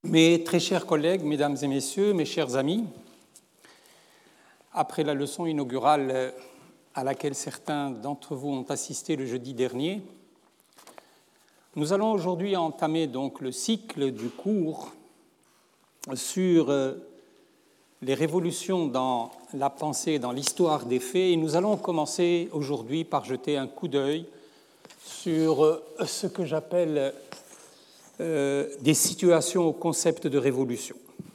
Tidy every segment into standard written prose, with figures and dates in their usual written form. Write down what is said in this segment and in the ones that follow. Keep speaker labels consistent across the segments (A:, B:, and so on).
A: Mes très chers collègues, mesdames et messieurs, mes chers amis, après la leçon inaugurale à laquelle certains d'entre vous ont assisté le jeudi dernier, nous allons aujourd'hui entamer donc le cycle du cours sur les révolutions dans la pensée, dans l'histoire des faits, et nous allons commencer aujourd'hui par jeter un coup d'œil sur ce que j'appelle des situations au concept de révolution.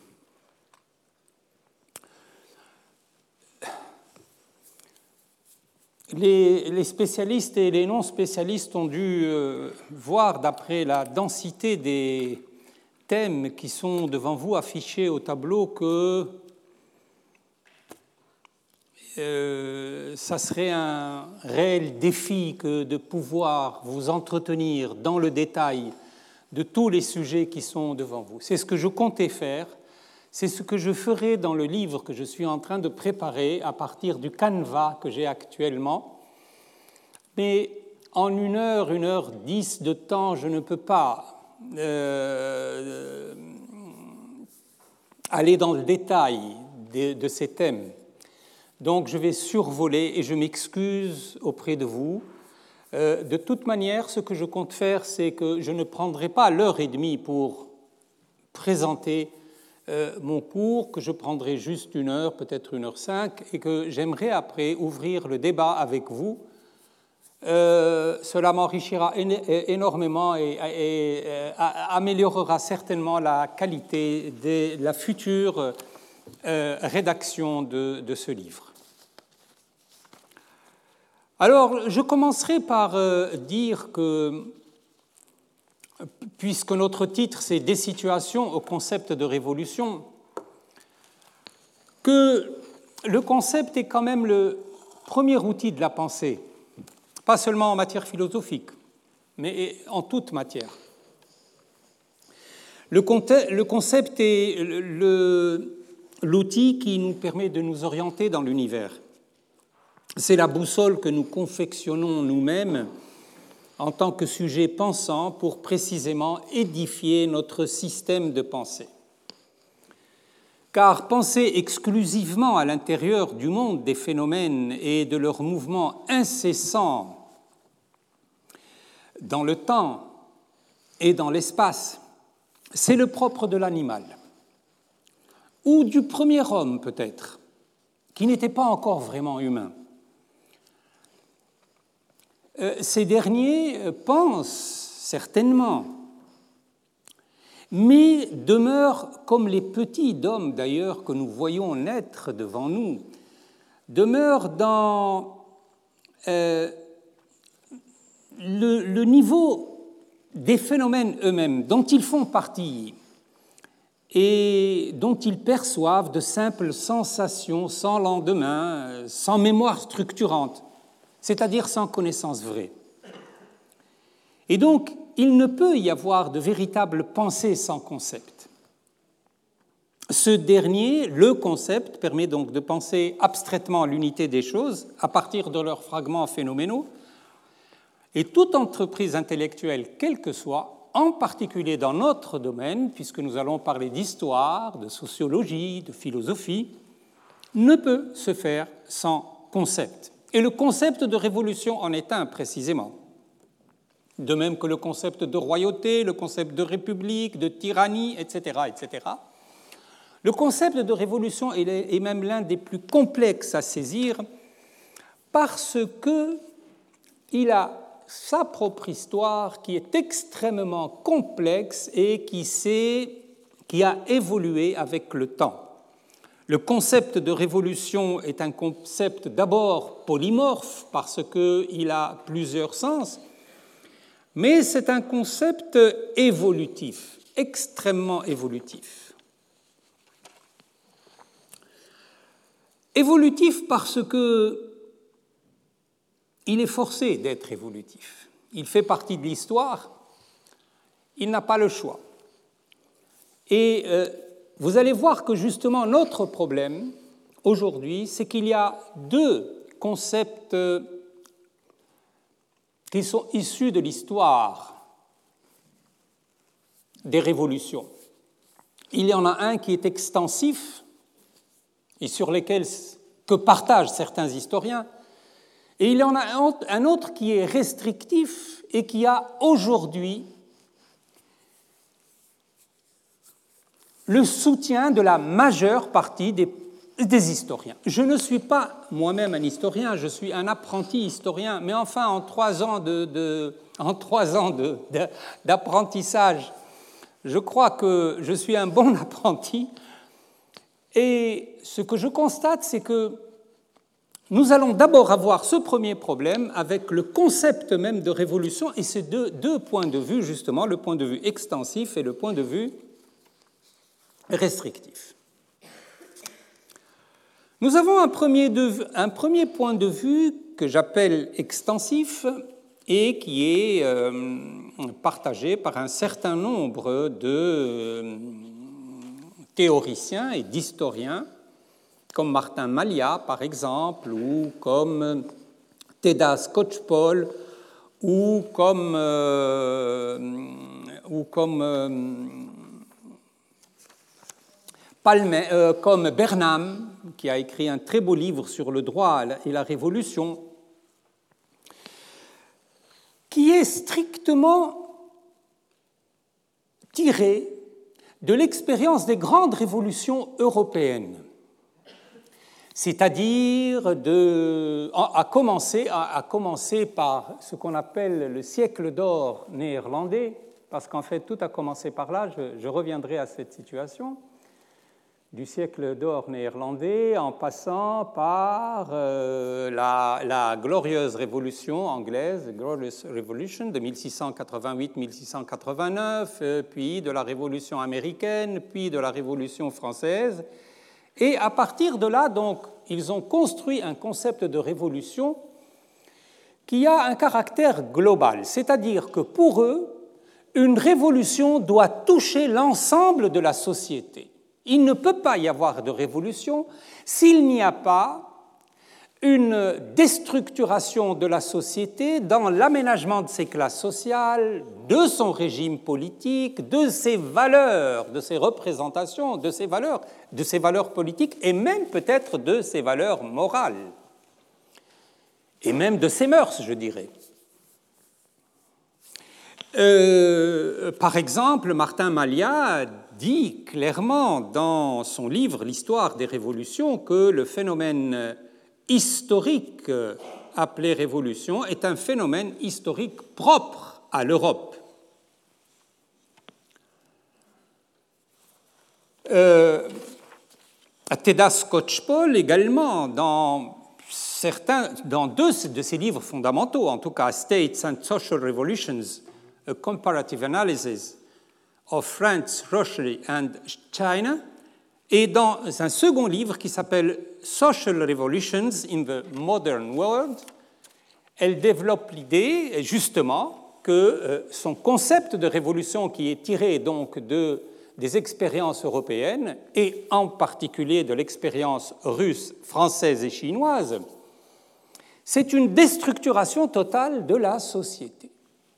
A: Les spécialistes et les non-spécialistes ont dû voir, d'après la densité des thèmes qui sont devant vous affichés au tableau, que ça serait un réel défi que de pouvoir vous entretenir dans le détail de tous les sujets qui sont devant vous. C'est ce que je comptais faire, c'est ce que je ferai dans le livre que je suis en train de préparer à partir du canevas que j'ai actuellement. Mais en 1h10 de temps, je ne peux pas aller dans le détail de ces thèmes. Donc je vais survoler et je m'excuse auprès de vous. De toute manière, ce que je compte faire, c'est que je ne prendrai pas l'heure et demie pour présenter mon cours, que je prendrai juste 1 heure, peut-être 1h05, et que j'aimerais après ouvrir le débat avec vous. Cela m'enrichira énormément et améliorera certainement la qualité de la future rédaction de ce livre. Alors, je commencerai par dire que, puisque notre titre c'est « Des situations au concept de révolution », que le concept est quand même le premier outil de la pensée, pas seulement en matière philosophique, mais en toute matière. Le concept est l'outil qui nous permet de nous orienter dans l'univers. C'est la boussole que nous confectionnons nous-mêmes en tant que sujet pensant pour précisément édifier notre système de pensée. Car penser exclusivement à l'intérieur du monde des phénomènes et de leurs mouvements incessants dans le temps et dans l'espace, c'est le propre de l'animal, ou du premier homme peut-être, qui n'était pas encore vraiment humain. Ces derniers pensent certainement, mais demeurent, comme les petits d'hommes d'ailleurs que nous voyons naître devant nous, demeurent dans le niveau des phénomènes eux-mêmes dont ils font partie et dont ils perçoivent de simples sensations sans lendemain, sans mémoire structurante, c'est-à-dire sans connaissance vraie. Et donc, il ne peut y avoir de véritable pensée sans concept. Ce dernier, le concept, permet donc de penser abstraitement l'unité des choses à partir de leurs fragments phénoménaux, et toute entreprise intellectuelle, quelle que soit, en particulier dans notre domaine, puisque nous allons parler d'histoire, de sociologie, de philosophie, ne peut se faire sans concept. Et le concept de révolution en est un, précisément. De même que le concept de royauté, le concept de république, de tyrannie, etc., etc. Le concept de révolution est même l'un des plus complexes à saisir parce qu'il a sa propre histoire qui est extrêmement complexe et qui a évolué avec le temps. Le concept de révolution est un concept d'abord polymorphe parce qu'il a plusieurs sens, mais c'est un concept évolutif, extrêmement évolutif. Évolutif parce qu'il est forcé d'être évolutif. Il fait partie de l'histoire, il n'a pas le choix. Et vous allez voir que justement notre problème aujourd'hui, c'est qu'il y a 2 concepts qui sont issus de l'histoire des révolutions. il y en a un qui est extensif et sur lequel que partagent certains historiens, et il y en a un autre qui est restrictif et qui a aujourd'hui le soutien de la majeure partie des historiens. Je ne suis pas moi-même un historien, je suis un apprenti historien, mais enfin, en 3 ans d'apprentissage, je crois que je suis un bon apprenti. Et ce que je constate, c'est que nous allons d'abord avoir ce premier problème avec le concept même de révolution et ces deux points de vue, justement, le point de vue extensif et le point de vue restrictif. Nous avons un premier point de vue que j'appelle extensif et qui est partagé par un certain nombre de théoriciens et d'historiens, comme Martin Malia, par exemple, ou comme Theda Skocpol, ou comme Bernam, qui a écrit un très beau livre sur le droit et la révolution, qui est strictement tiré de l'expérience des grandes révolutions européennes, c'est-à-dire à commencer par ce qu'on appelle le siècle d'or néerlandais, parce qu'en fait tout a commencé par là, je reviendrai à cette situation, du siècle d'or néerlandais en passant par la glorieuse révolution anglaise, Glorious Revolution de 1688-1689, puis de la révolution américaine, puis de la révolution française. Et à partir de là, donc, ils ont construit un concept de révolution qui a un caractère global, c'est-à-dire que pour eux, une révolution doit toucher l'ensemble de la société. Il ne peut pas y avoir de révolution s'il n'y a pas une déstructuration de la société dans l'aménagement de ses classes sociales, de son régime politique, de ses valeurs, de ses représentations, de ses valeurs politiques et même peut-être de ses valeurs morales et même de ses mœurs, je dirais. Par exemple, Martin Malia dit clairement dans son livre « L'histoire des révolutions » que le phénomène historique appelé révolution est un phénomène historique propre à l'Europe. Theda Skocpol également, dans deux de ses livres fondamentaux, en tout cas « States and Social Revolutions, a Comparative Analysis of France, Russia and China », et dans un second livre qui s'appelle « Social Revolutions in the Modern World », elle développe l'idée, justement, que son concept de révolution, qui est tiré donc des expériences européennes, et en particulier de l'expérience russe, française et chinoise, c'est une déstructuration totale de la société.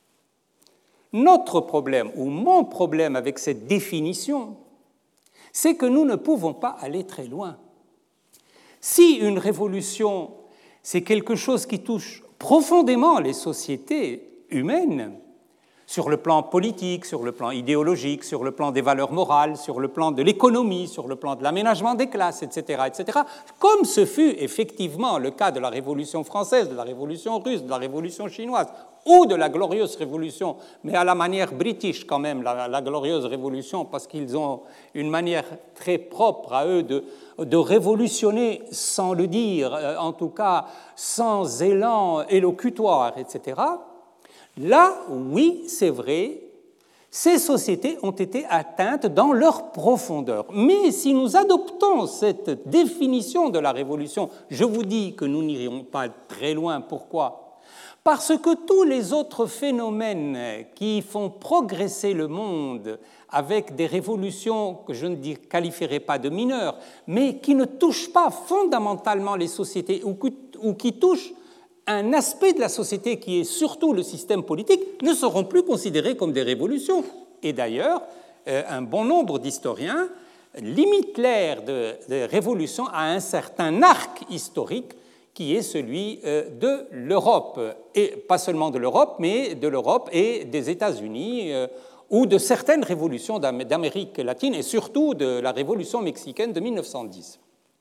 A: Notre problème, ou mon problème avec cette définition, c'est que nous ne pouvons pas aller très loin. Si une révolution, c'est quelque chose qui touche profondément les sociétés humaines, sur le plan politique, sur le plan idéologique, sur le plan des valeurs morales, sur le plan de l'économie, sur le plan de l'aménagement des classes, etc., comme ce fut effectivement le cas de la Révolution française, de la Révolution russe, de la Révolution chinoise, ou de la Glorieuse Révolution, mais à la manière british quand même, la Glorieuse Révolution, parce qu'ils ont une manière très propre à eux de révolutionner sans le dire, en tout cas sans élan élocutoire, etc., là, oui, c'est vrai, ces sociétés ont été atteintes dans leur profondeur. Mais si nous adoptons cette définition de la révolution, je vous dis que nous n'irons pas très loin. Pourquoi ? Parce que tous les autres phénomènes qui font progresser le monde avec des révolutions que je ne qualifierai pas de mineures, mais qui ne touchent pas fondamentalement les sociétés ou qui touchent un aspect de la société qui est surtout le système politique, ne seront plus considérés comme des révolutions. Et d'ailleurs, un bon nombre d'historiens limitent l'ère de révolution à un certain arc historique qui est celui de l'Europe, et pas seulement de l'Europe, mais de l'Europe et des États-Unis, ou de certaines révolutions d'Amérique latine, et surtout de la révolution mexicaine de 1910.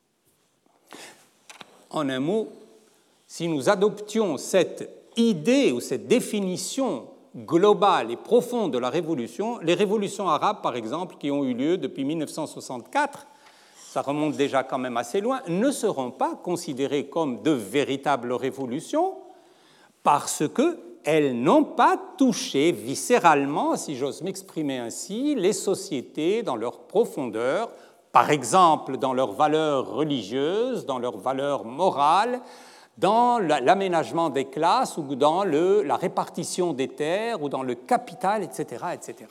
A: En un mot, si nous adoptions cette idée ou cette définition globale et profonde de la révolution, les révolutions arabes, par exemple, qui ont eu lieu depuis 1964, ça remonte déjà quand même assez loin, ne seront pas considérées comme de véritables révolutions parce qu'elles n'ont pas touché viscéralement, si j'ose m'exprimer ainsi, les sociétés dans leur profondeur, par exemple dans leurs valeurs religieuses, dans leurs valeurs morales, dans l'aménagement des classes ou dans la répartition des terres ou dans le capital, etc., etc.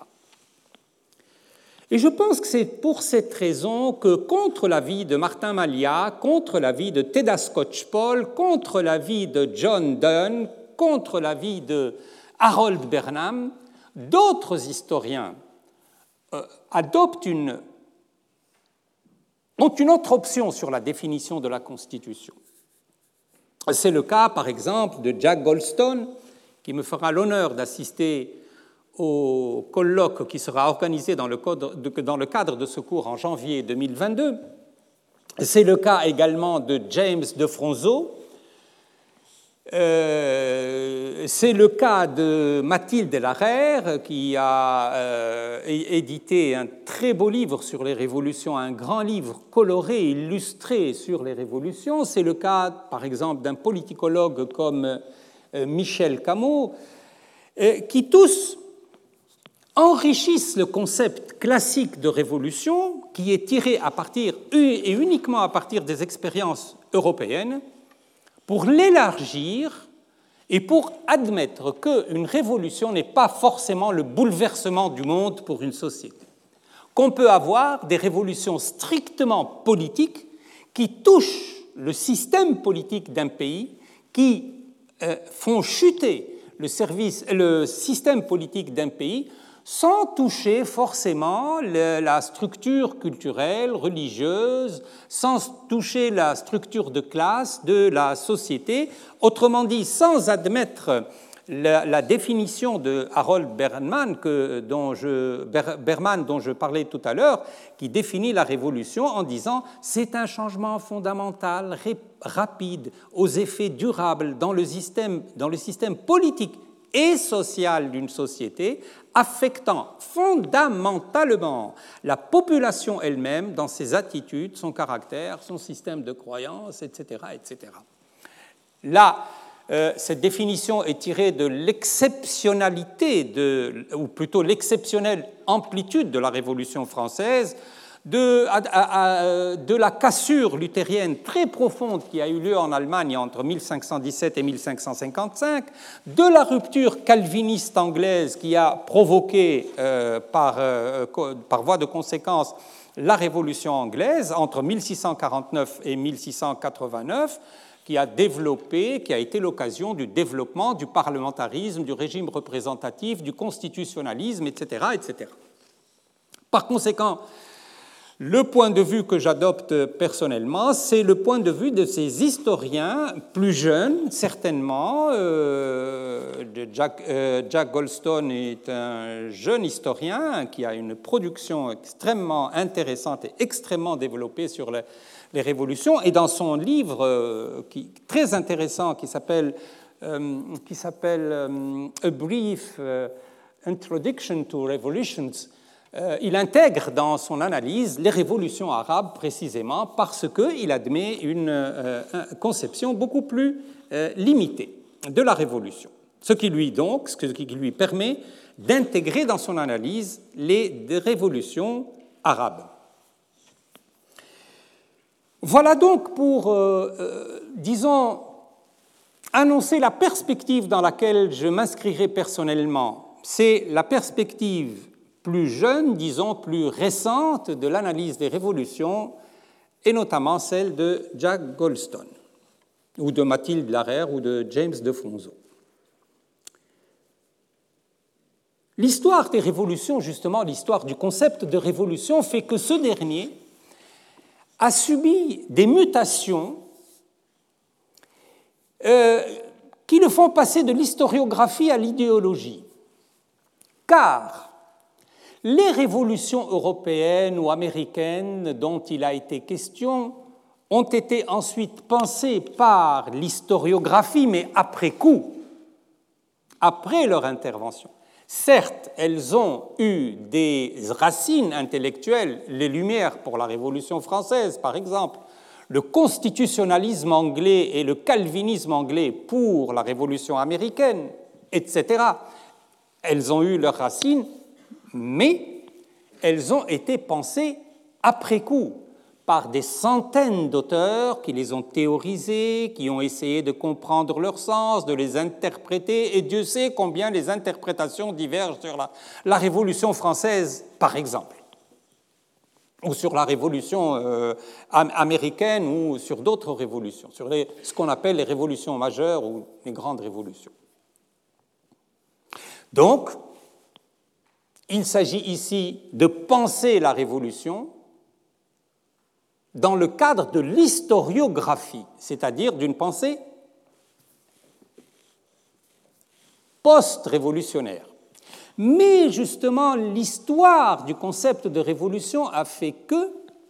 A: Et je pense que c'est pour cette raison que, contre l'avis de Martin Malia, contre l'avis de Theda Skocpol, contre l'avis de John Donne, contre l'avis de Harold Burnham, d'autres historiens ont une autre option sur la définition de la Constitution. C'est le cas, par exemple, de Jack Goldstone, qui me fera l'honneur d'assister au colloque qui sera organisé dans le cadre de ce cours en janvier 2022. C'est le cas également de James Defronzo. C'est le cas de Mathilde Larère, qui a édité un très beau livre sur les révolutions, un grand livre coloré, illustré sur les révolutions. C'est le cas, par exemple, d'un politicologue comme Michel Camus, qui tous enrichissent le concept classique de révolution, qui est tiré à partir, et uniquement à partir des expériences européennes, pour l'élargir et pour admettre qu'une révolution n'est pas forcément le bouleversement du monde pour une société, qu'on peut avoir des révolutions strictement politiques qui touchent le système politique d'un pays, qui font chuter le système politique d'un pays sans toucher forcément la structure culturelle, religieuse, sans toucher la structure de classe de la société, autrement dit, sans admettre la définition de Harold Berman, dont je parlais tout à l'heure, qui définit la révolution en disant « c'est un changement fondamental, rapide, aux effets durables dans le système politique et social d'une société, affectant fondamentalement la population elle-même dans ses attitudes, son caractère, son système de croyances, etc. etc. » Là, cette définition est tirée de l'exceptionnalité, ou plutôt l'exceptionnelle amplitude de la Révolution française, de la cassure luthérienne très profonde qui a eu lieu en Allemagne entre 1517 et 1555, de la rupture calviniste anglaise qui a provoqué par voie de conséquence la Révolution anglaise entre 1649 et 1689, qui a été l'occasion du développement du parlementarisme, du régime représentatif, du constitutionnalisme, etc., etc. Par conséquent, le point de vue que j'adopte personnellement, c'est le point de vue de ces historiens plus jeunes, certainement. Jack Goldstone est un jeune historien qui a une production extrêmement intéressante et extrêmement développée sur les révolutions. Et dans son livre très intéressant qui s'appelle A Brief Introduction to Revolutions, il intègre dans son analyse les révolutions arabes précisément parce qu'il admet une conception beaucoup plus limitée de la révolution, ce qui lui permet d'intégrer dans son analyse les révolutions arabes. Voilà donc pour, disons, annoncer la perspective dans laquelle je m'inscrirai personnellement. C'est la perspective plus jeune, disons, plus récente de l'analyse des révolutions, et notamment celle de Jack Goldstone, ou de Mathilde Larère, ou de James Defronzo. L'histoire des révolutions, justement, l'histoire du concept de révolution fait que ce dernier a subi des mutations qui le font passer de l'historiographie à l'idéologie. Car les révolutions européennes ou américaines dont il a été question ont été ensuite pensées par l'historiographie, mais après coup, après leur intervention. Certes, elles ont eu des racines intellectuelles, les Lumières pour la Révolution française, par exemple, le constitutionnalisme anglais et le calvinisme anglais pour la Révolution américaine, etc. Elles ont eu leurs racines, mais elles ont été pensées après coup par des centaines d'auteurs qui les ont théorisées, qui ont essayé de comprendre leur sens, de les interpréter, et Dieu sait combien les interprétations divergent sur la Révolution française, par exemple, ou sur la Révolution américaine, ou sur d'autres révolutions, sur ce qu'on appelle les révolutions majeures ou les grandes révolutions. Donc, il s'agit ici de penser la Révolution dans le cadre de l'historiographie, c'est-à-dire d'une pensée post-révolutionnaire. Mais justement, l'histoire du concept de révolution a fait que,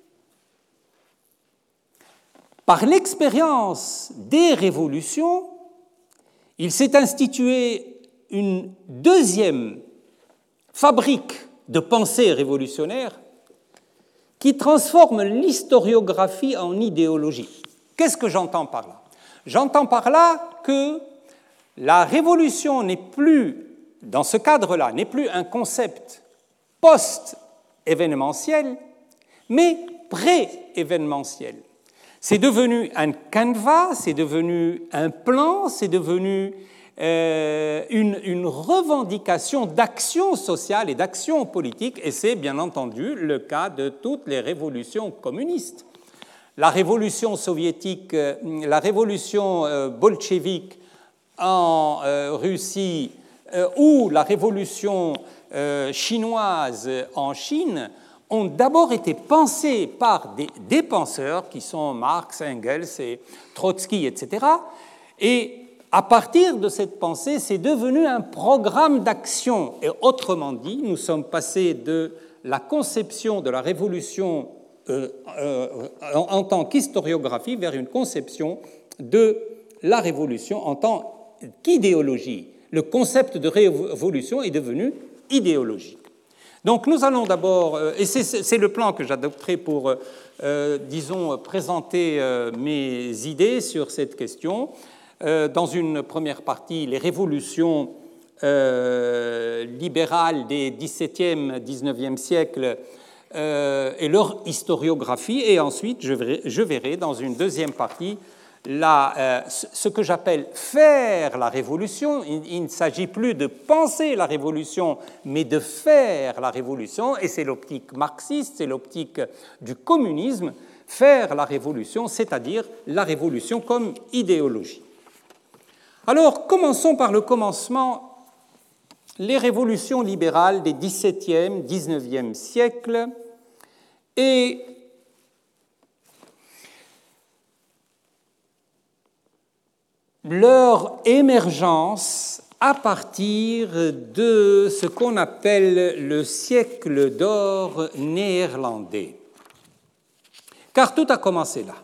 A: par l'expérience des révolutions, il s'est institué une deuxième fabrique de pensée révolutionnaire qui transforme l'historiographie en idéologie. Qu'est-ce que j'entends par là? J'entends par là que la révolution n'est plus, dans ce cadre-là, n'est plus un concept post-événementiel, mais pré-événementiel. C'est devenu un canevas, c'est devenu un plan, c'est devenu une revendication d'action sociale et d'action politique, et c'est bien entendu le cas de toutes les révolutions communistes. La révolution soviétique, la révolution bolchevique en Russie ou la révolution chinoise en Chine ont d'abord été pensées par des penseurs qui sont Marx, Engels et Trotsky, etc. Et à partir de cette pensée, c'est devenu un programme d'action. Et autrement dit, nous sommes passés de la conception de la révolution en tant qu'historiographie vers une conception de la révolution en tant qu'idéologie. Le concept de révolution est devenu idéologique. Donc nous allons d'abord, et c'est le plan que j'adopterai pour, disons, présenter mes idées sur cette question. Dans une première partie, les révolutions libérales des XVIIe, XIXe siècles et leur historiographie, et ensuite je verrai dans une deuxième partie ce que j'appelle faire la révolution. Il ne s'agit plus de penser la révolution, mais de faire la révolution, et c'est l'optique marxiste, c'est l'optique du communisme, faire la révolution, c'est-à-dire la révolution comme idéologie. Alors, commençons par le commencement, les révolutions libérales des XVIIe, XIXe siècles et leur émergence à partir de ce qu'on appelle le siècle d'or néerlandais. Car tout a commencé là.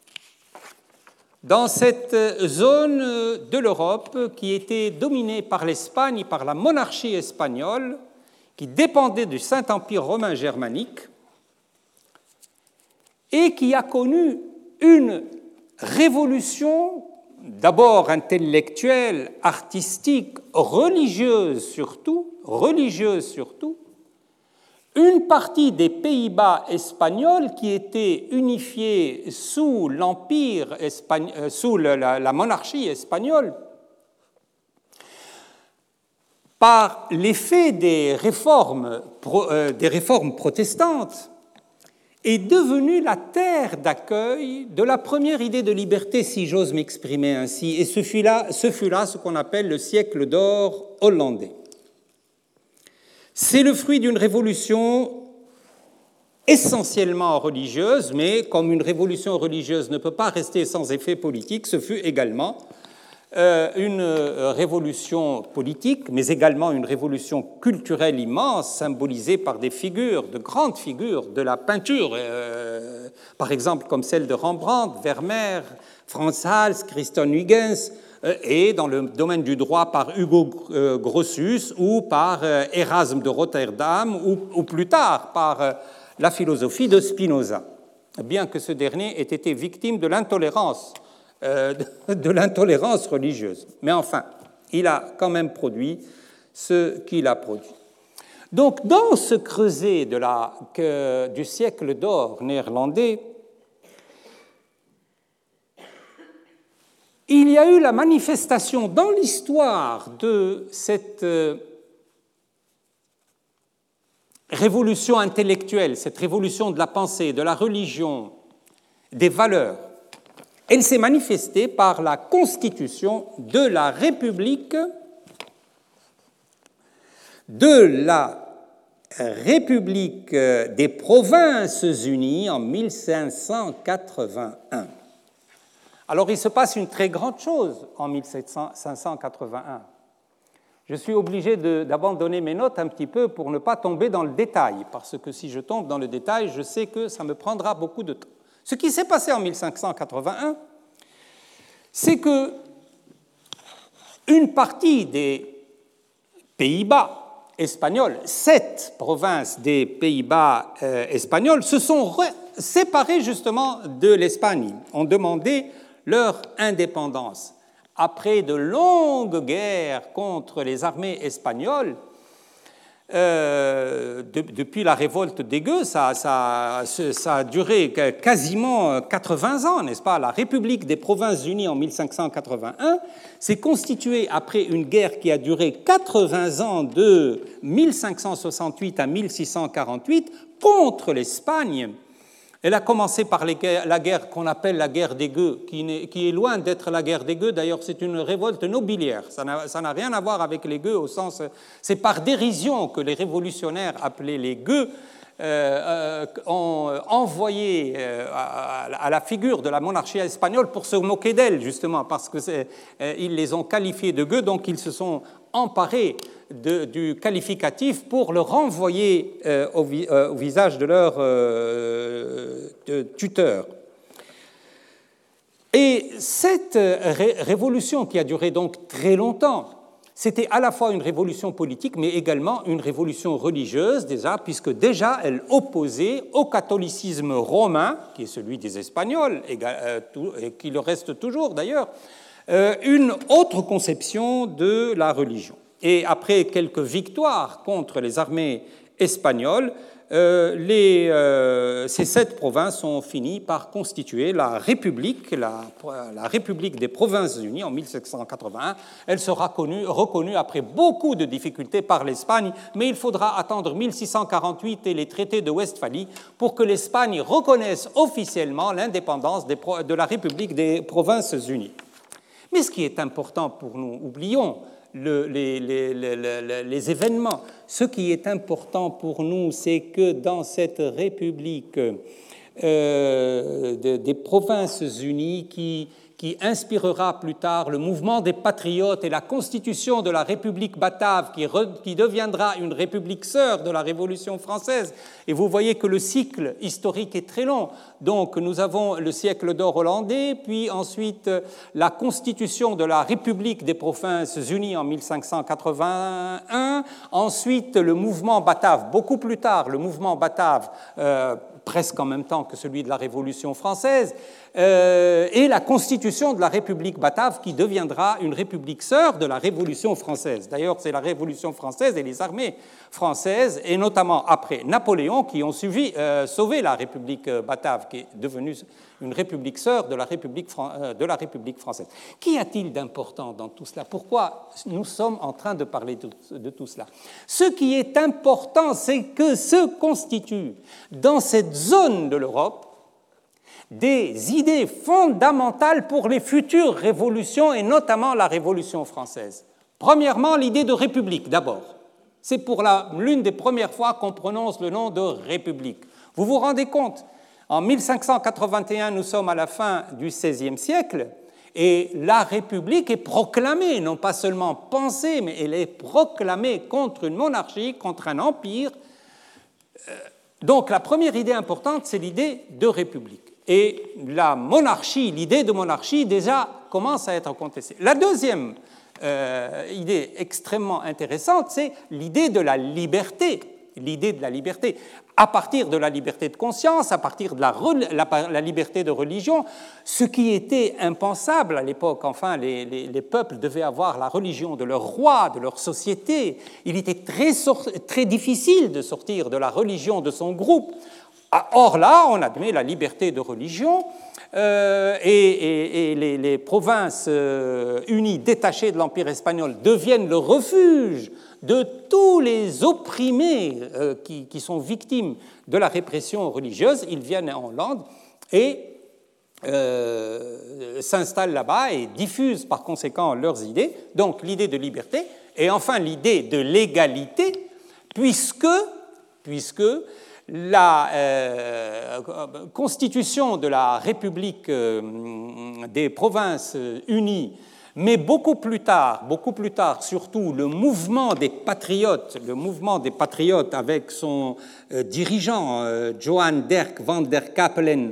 A: Dans cette zone de l'Europe qui était dominée par l'Espagne, par la monarchie espagnole, qui dépendait du Saint-Empire romain germanique, et qui a connu une révolution, d'abord intellectuelle, artistique, religieuse surtout, une partie des Pays-Bas espagnols qui étaient unifiés sous l'empire espagnol, sous la monarchie espagnole, par l'effet des réformes protestantes, est devenue la terre d'accueil de la première idée de liberté, si j'ose m'exprimer ainsi, et ce fut là ce qu'on appelle le siècle d'or hollandais. C'est le fruit d'une révolution essentiellement religieuse, mais comme une révolution religieuse ne peut pas rester sans effet politique, ce fut également une révolution politique, mais également une révolution culturelle immense, symbolisée par des figures, de grandes figures de la peinture, par exemple comme celle de Rembrandt, Vermeer, Frans Hals, Christian Huygens, et dans le domaine du droit par Hugo Grotius ou par Erasme de Rotterdam ou plus tard par la philosophie de Spinoza, bien que ce dernier ait été victime de l'intolérance religieuse. Mais enfin, il a quand même produit ce qu'il a produit. Donc, dans ce creuset du siècle d'or néerlandais, il y a eu la manifestation dans l'histoire de cette révolution intellectuelle, cette révolution de la pensée, de la religion, des valeurs. Elle s'est manifestée par la constitution de la République des Provinces-Unies en 1581. Alors, il se passe une très grande chose en 1581. Je suis obligé d'abandonner mes notes un petit peu pour ne pas tomber dans le détail, parce que si je tombe dans le détail, je sais que ça me prendra beaucoup de temps. Ce qui s'est passé en 1581, c'est que une partie des Pays-Bas espagnols, 7 provinces des Pays-Bas espagnols, se sont séparées justement de l'Espagne, ont demandé leur indépendance. Après de longues guerres contre les armées espagnoles, depuis la révolte des Gueux, ça a duré quasiment 80 ans, n'est-ce pas? La République des Provinces-Unies en 1581 s'est constituée après une guerre qui a duré 80 ans de 1568 à 1648 contre l'Espagne. Elle a commencé par la guerre qu'on appelle la guerre des Gueux, qui est loin d'être la guerre des Gueux. D'ailleurs, c'est une révolte nobiliaire. Ça n'a rien à voir avec les Gueux au sens... C'est par dérision que les révolutionnaires appelés les Gueux ont envoyé à la figure de la monarchie espagnole pour se moquer d'elle, justement, parce qu'ils les ont qualifiés de Gueux, donc ils se sont emparés du qualificatif pour le renvoyer au visage de leur tuteur. Et cette révolution qui a duré donc très longtemps, c'était à la fois une révolution politique, mais également une révolution religieuse, déjà, puisque déjà elle opposait au catholicisme romain, qui est celui des Espagnols, et qui le reste toujours d'ailleurs, une autre conception de la religion. Et après quelques victoires contre les armées espagnoles, ces 7 provinces ont fini par constituer la République des Provinces-Unies en 1781. Elle sera reconnue après beaucoup de difficultés par l'Espagne, mais il faudra attendre 1648 et les traités de Westphalie pour que l'Espagne reconnaisse officiellement l'indépendance de la République des Provinces-Unies. Mais ce qui est important pour nous, oublions les événements. Ce qui est important pour nous, c'est que dans cette République des Provinces-Unies qui inspirera plus tard le mouvement des patriotes et la constitution de la République batave qui deviendra une république sœur de la Révolution française. Et vous voyez que le cycle historique est très long. Donc nous avons le siècle d'or hollandais, puis ensuite la constitution de la République des Provinces-Unies en 1581, ensuite le mouvement batave, beaucoup plus tard, le mouvement batave, presque en même temps que celui de la Révolution française, et la constitution de la République batave qui deviendra une république sœur de la Révolution française. D'ailleurs, c'est la Révolution française et les armées françaises, et notamment après Napoléon, qui ont sauvé la République batave, qui est devenue une république sœur de la République française. Qu'y a-t-il d'important dans tout cela? Pourquoi nous sommes en train de parler de tout cela? Ce qui est important, c'est que se constituent dans cette zone de l'Europe des idées fondamentales pour les futures révolutions, et notamment la Révolution française. Premièrement, l'idée de république, d'abord. C'est pour l'une des premières fois qu'on prononce le nom de République. Vous vous rendez compte? En 1581, nous sommes à la fin du XVIe siècle, et la République est proclamée, non pas seulement pensée, mais elle est proclamée contre une monarchie, contre un empire. Donc la première idée importante, c'est l'idée de République. Et la monarchie, l'idée de monarchie, déjà commence à être contestée. La deuxième idée extrêmement intéressante, c'est l'idée de la liberté. L'idée de la liberté, à partir de la liberté de conscience, à partir de la liberté de religion, ce qui était impensable à l'époque. Enfin, les peuples devaient avoir la religion de leur roi, de leur société. Il était très difficile de sortir de la religion de son groupe. Or là, on admet la liberté de religion, et les provinces unies détachées de l'Empire espagnol deviennent le refuge de tous les opprimés qui sont victimes de la répression religieuse. Ils viennent en Hollande et s'installent là-bas et diffusent par conséquent leurs idées, donc l'idée de liberté, et enfin l'idée de l'égalité, puisque la constitution de la République des provinces unies, mais beaucoup plus tard, surtout le mouvement des patriotes avec son dirigeant, Johan Derk van der Capellen,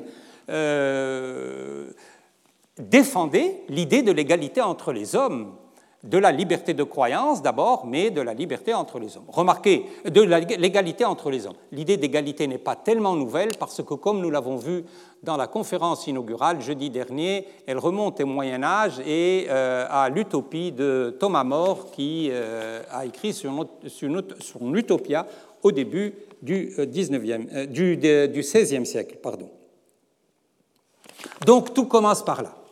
A: défendait l'idée de l'égalité entre les hommes, de la liberté de croyance d'abord, mais de la liberté entre les hommes. Remarquez, de l'égalité entre les hommes. L'idée d'égalité n'est pas tellement nouvelle parce que, comme nous l'avons vu dans la conférence inaugurale jeudi dernier, elle remonte au Moyen-Âge et à l'utopie de Thomas More qui a écrit son Utopia au début du XVIe siècle. Pardon. Donc tout commence par là.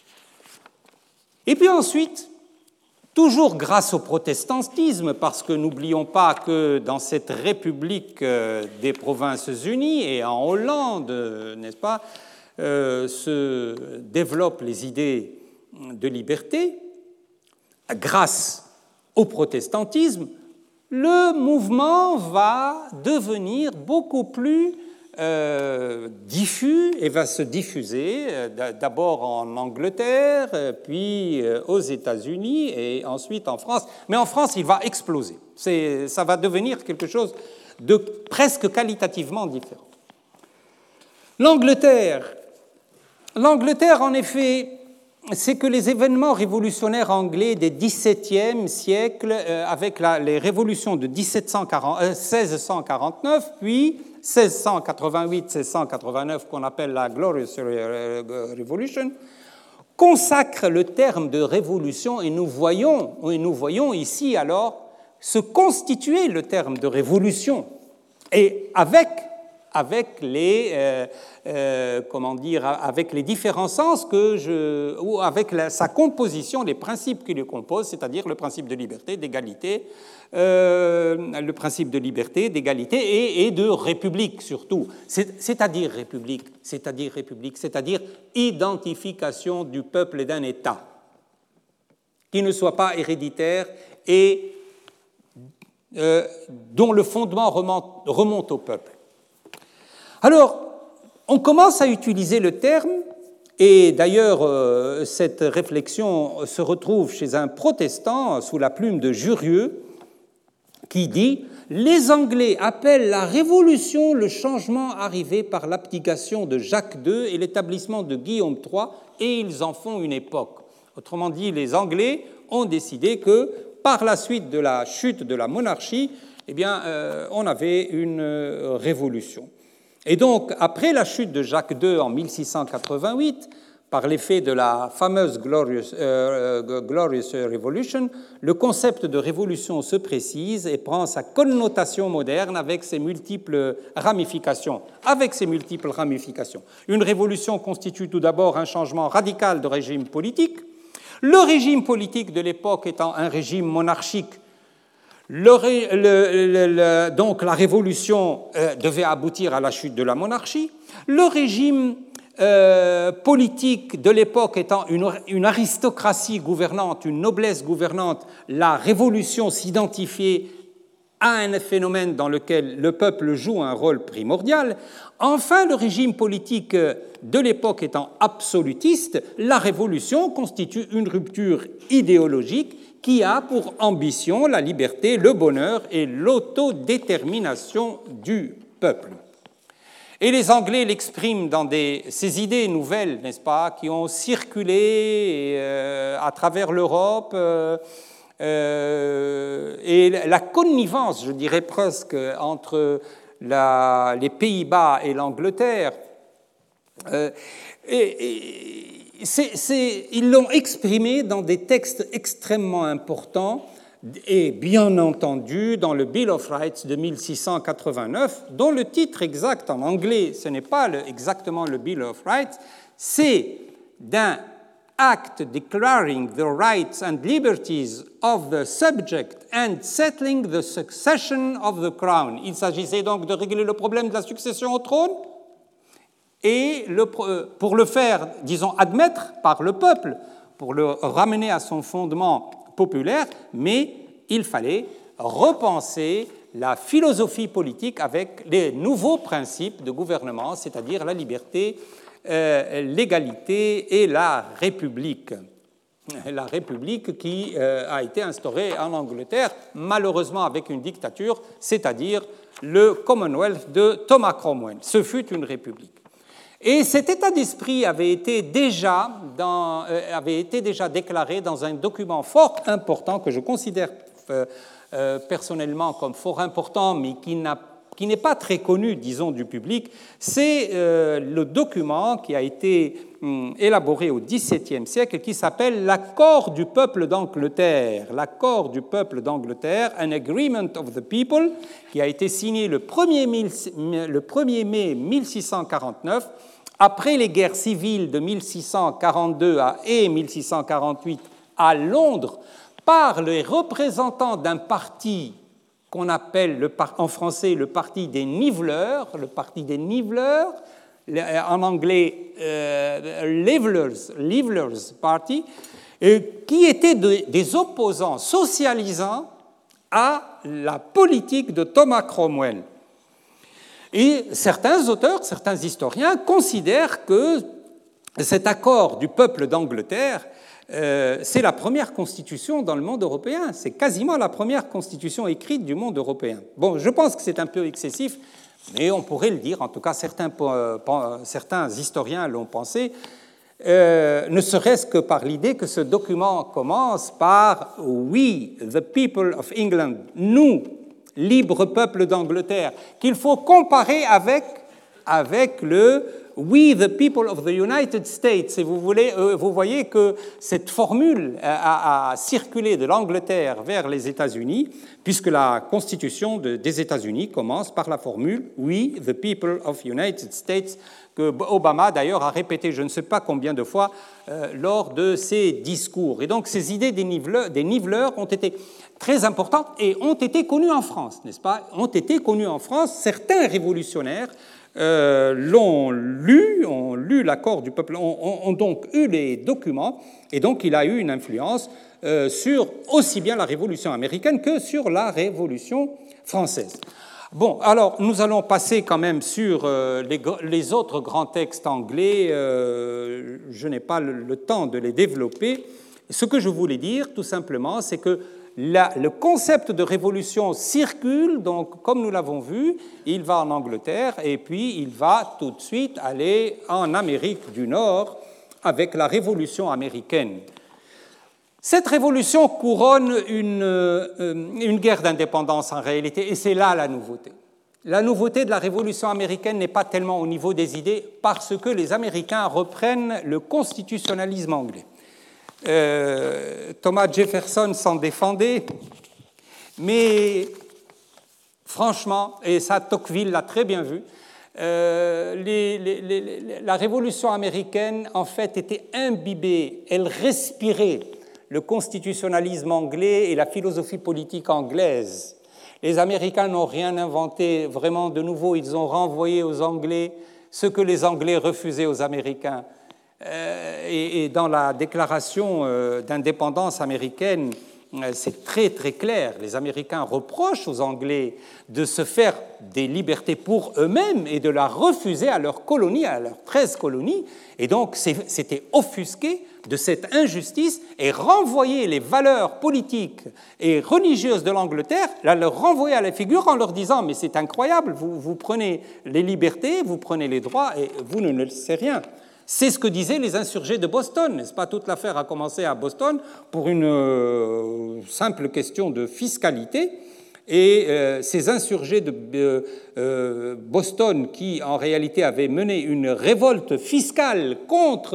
A: Et puis ensuite, toujours grâce au protestantisme, parce que n'oublions pas que dans cette République des Provinces Unies et en Hollande, n'est-ce pas, se développent les idées de liberté, grâce au protestantisme, le mouvement va devenir beaucoup plus diffus et va se diffuser d'abord en Angleterre, puis aux États-Unis et ensuite en France. Mais en France, il va exploser. Ça va devenir quelque chose de presque qualitativement différent. L'Angleterre, en effet, c'est que les événements révolutionnaires anglais des XVIIe siècle, avec les révolutions de 1649, puis 1688-1689, qu'on appelle la Glorious Revolution, consacrent le terme de révolution, et nous voyons ici alors se constituer le terme de révolution, et avec les différents sens ou avec sa composition, les principes qui le composent, c'est-à-dire le principe de liberté, d'égalité, le principe de liberté, d'égalité et de république surtout, c'est-à-dire identification du peuple et d'un État qui ne soit pas héréditaire et dont le fondement remonte au peuple. Alors, on commence à utiliser le terme, et d'ailleurs, cette réflexion se retrouve chez un protestant sous la plume de Jurieu, qui dit « Les Anglais appellent la Révolution le changement arrivé par l'abdication de Jacques II et l'établissement de Guillaume III, et ils en font une époque. » Autrement dit, les Anglais ont décidé que, par la suite de la chute de la monarchie, eh bien, on avait une révolution. Et donc, après la chute de Jacques II en 1688, par l'effet de la fameuse Glorious Revolution, le concept de révolution se précise et prend sa connotation moderne avec ses multiples ramifications. Une révolution constitue tout d'abord un changement radical de régime politique. Le régime politique de l'époque étant un régime monarchique, donc la révolution devait aboutir à la chute de la monarchie. Le régime politique de l'époque étant une aristocratie gouvernante, une noblesse gouvernante, la révolution s'identifiait à un phénomène dans lequel le peuple joue un rôle primordial. Enfin, le régime politique de l'époque étant absolutiste, la Révolution constitue une rupture idéologique qui a pour ambition la liberté, le bonheur et l'autodétermination du peuple. Et les Anglais l'expriment dans ces idées nouvelles, n'est-ce pas, qui ont circulé à travers l'Europe, et la connivence, je dirais presque, entre les Pays-Bas et l'Angleterre. Ils l'ont exprimé dans des textes extrêmement importants et bien entendu dans le Bill of Rights de 1689, dont le titre exact en anglais, ce n'est pas exactement le Bill of Rights, c'est d'un Act declaring the rights and liberties of the subject and settling the succession of the crown. Il s'agissait donc de régler le problème de la succession au trône et pour le faire, disons, admettre par le peuple, pour le ramener à son fondement populaire, mais il fallait repenser la philosophie politique avec les nouveaux principes de gouvernement, c'est-à-dire la liberté, l'égalité et la République. La République qui a été instaurée en Angleterre, malheureusement avec une dictature, c'est-à-dire le Commonwealth de Thomas Cromwell. Ce fut une république. Et cet état d'esprit avait été déjà déclaré dans un document fort important que je considère personnellement comme fort important, mais qui n'est pas très connu, disons, du public. C'est le document qui a été élaboré au XVIIe siècle qui s'appelle l'Accord du peuple d'Angleterre. L'Accord du peuple d'Angleterre, An Agreement of the People, qui a été signé le 1er mai 1649, après les guerres civiles de 1642 et 1648 à Londres, par les représentants d'un parti qu'on appelle en français le parti des niveleurs, en anglais Levelers Party, qui étaient des opposants socialisants à la politique de Thomas Cromwell. Et certains auteurs, certains historiens considèrent que cet accord du peuple d'Angleterre, c'est la première constitution dans le monde européen. C'est quasiment la première constitution écrite du monde européen. Bon, je pense que c'est un peu excessif, mais on pourrait le dire. En tout cas, certains historiens l'ont pensé, ne serait-ce que par l'idée que ce document commence par « We, the people of England », nous, libre peuple d'Angleterre, qu'il faut comparer avec le « We, the people of the United States ». Et vous voyez que cette formule a circulé de l'Angleterre vers les États-Unis, puisque la Constitution des États-Unis commence par la formule « We, the people of United States », que Obama, d'ailleurs, a répété je ne sais pas combien de fois lors de ses discours. Et donc, ces idées des niveleurs ont été très importantes et ont été connues en France, n'est-ce pas? Ont été connues en France. Certains révolutionnaires ont lu l'accord du peuple, ont donc eu les documents, et donc il a eu une influence sur aussi bien la Révolution américaine que sur la Révolution française. Bon, alors nous allons passer quand même sur les autres grands textes anglais. Je n'ai pas le temps de les développer. Ce que je voulais dire, tout simplement, c'est que le concept de révolution circule, donc comme nous l'avons vu, il va en Angleterre et puis il va tout de suite aller en Amérique du Nord avec la Révolution américaine. Cette révolution couronne une guerre d'indépendance en réalité, et c'est là la nouveauté. La nouveauté de la Révolution américaine n'est pas tellement au niveau des idées, parce que les Américains reprennent le constitutionnalisme anglais. Thomas Jefferson s'en défendait, mais franchement, et ça Tocqueville l'a très bien vu, la Révolution américaine en fait était imbibée, elle respirait le constitutionnalisme anglais et la philosophie politique anglaise. Les Américains n'ont rien inventé vraiment de nouveau, ils ont renvoyé aux Anglais ce que les Anglais refusaient aux Américains. Et dans la déclaration d'indépendance américaine c'est très très clair. Les Américains reprochent aux Anglais de se faire des libertés pour eux-mêmes et de la refuser à leurs colonies, à leurs 13 colonies. Et donc, c'était offusqué de cette injustice et renvoyer les valeurs politiques et religieuses de l'Angleterre, leur renvoyer à la figure en leur disant « mais c'est incroyable, vous prenez les libertés, vous prenez les droits et vous ne laissez rien ». C'est ce que disaient les insurgés de Boston, n'est-ce pas? Toute l'affaire a commencé à Boston pour une simple question de fiscalité. Et ces insurgés de Boston, qui en réalité avaient mené une révolte fiscale contre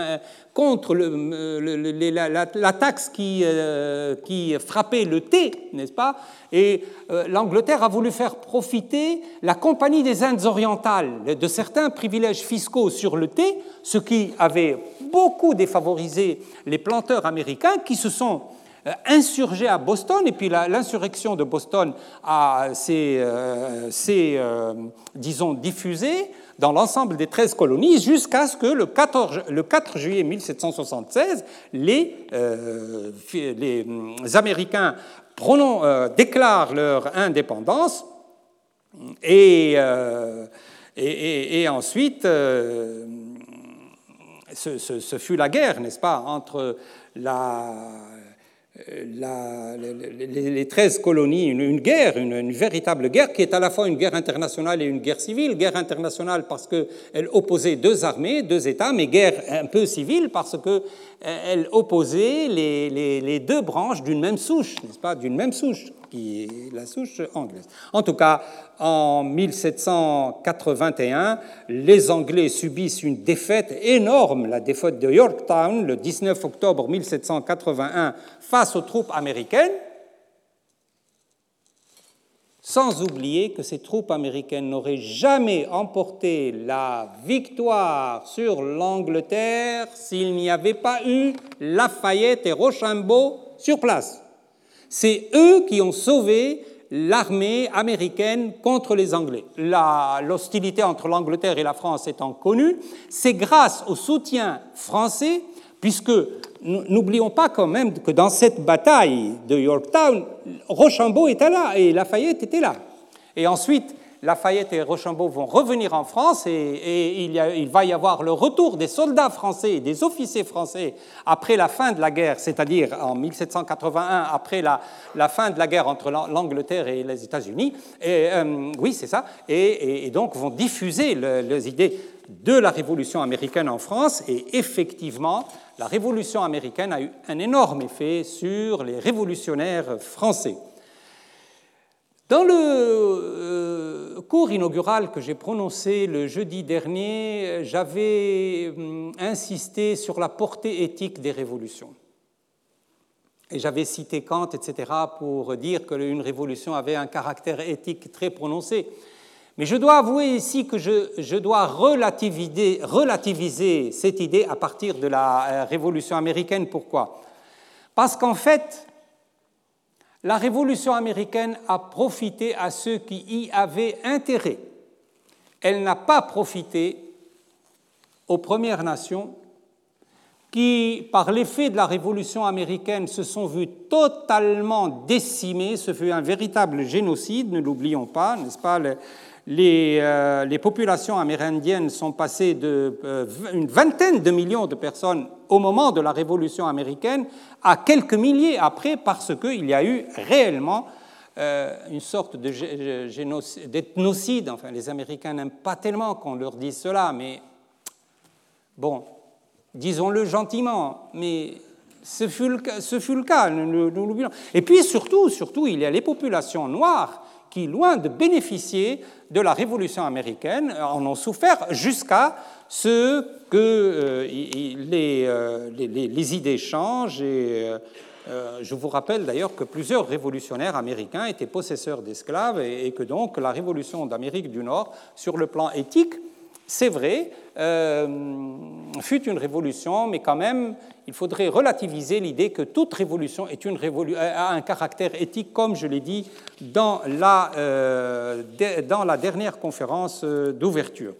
A: la taxe qui frappait le thé, n'est-ce pas? Et l'Angleterre a voulu faire profiter la Compagnie des Indes orientales de certains privilèges fiscaux sur le thé, ce qui avait beaucoup défavorisé les planteurs américains qui se sont insurgés à Boston, et puis l'insurrection de Boston s'est disons, diffusée dans l'ensemble des 13 colonies jusqu'à ce que le 4 juillet 1776, les Américains déclarent leur indépendance et ensuite ce fut la guerre, n'est-ce pas, entre les 13 colonies, une guerre, une véritable guerre qui est à la fois une guerre internationale et une guerre civile. Guerre internationale parce qu'elle opposait deux armées, deux États, mais guerre un peu civile parce qu'elle opposait les deux branches d'une même souche, n'est-ce pas, d'une même souche, qui est la souche anglaise. En tout cas, en 1781, les Anglais subissent une défaite énorme, la défaite de Yorktown, le 19 octobre 1781, face aux troupes américaines, sans oublier que ces troupes américaines n'auraient jamais emporté la victoire sur l'Angleterre s'il n'y avait pas eu Lafayette et Rochambeau sur place. C'est eux qui ont sauvé l'armée américaine contre les Anglais. L'hostilité entre l'Angleterre et la France étant connue, c'est grâce au soutien français, puisque n'oublions pas quand même que dans cette bataille de Yorktown, Rochambeau était là et Lafayette était là. Et ensuite, Lafayette et Rochambeau vont revenir en France et il va y avoir le retour des soldats français et des officiers français après la fin de la guerre, c'est-à-dire en 1781, après la fin de la guerre entre l'Angleterre et les États-Unis. Oui, c'est ça. Et donc vont diffuser les idées de la Révolution américaine en France. Et effectivement, la Révolution américaine a eu un énorme effet sur les révolutionnaires français. Dans le cours inaugural que j'ai prononcé le jeudi dernier, j'avais insisté sur la portée éthique des révolutions. Et j'avais cité Kant, etc., pour dire qu'une révolution avait un caractère éthique très prononcé. Mais je dois avouer ici que je dois relativiser cette idée à partir de la Révolution américaine. Pourquoi? Parce qu'en fait, la Révolution américaine a profité à ceux qui y avaient intérêt. Elle n'a pas profité aux Premières Nations qui, par l'effet de la Révolution américaine, se sont vues totalement décimées. Ce fut un véritable génocide, ne l'oublions pas, n'est-ce pas? Les populations amérindiennes sont passées d'une vingtaine de millions de personnes au moment de la Révolution américaine à quelques milliers après, parce qu'il y a eu réellement une sorte d'ethnocide. Enfin, les Américains n'aiment pas tellement qu'on leur dise cela, mais bon, disons-le gentiment, mais ce fut le cas. Et puis surtout, il y a les populations noires qui, loin de bénéficier de la Révolution américaine, en ont souffert jusqu'à ce que les idées changent. Et je vous rappelle d'ailleurs que plusieurs révolutionnaires américains étaient possesseurs d'esclaves et que donc la Révolution d'Amérique du Nord, sur le plan éthique, c'est vrai, fut une révolution, mais quand même, il faudrait relativiser l'idée que toute révolution a un caractère éthique, comme je l'ai dit dans la dernière conférence d'ouverture.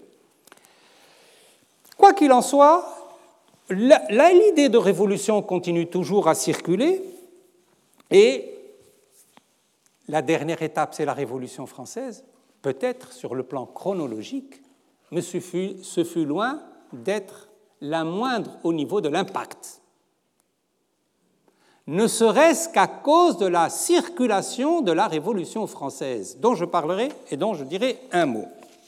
A: Quoi qu'il en soit, l'idée de révolution continue toujours à circuler, Et la dernière étape, c'est la Révolution française. Peut-être, sur le plan chronologique, mais ce fut loin d'être la moindre au niveau de l'impact. Ne serait-ce qu'à cause de la circulation de la Révolution française, dont je parlerai et dont je dirai un mot.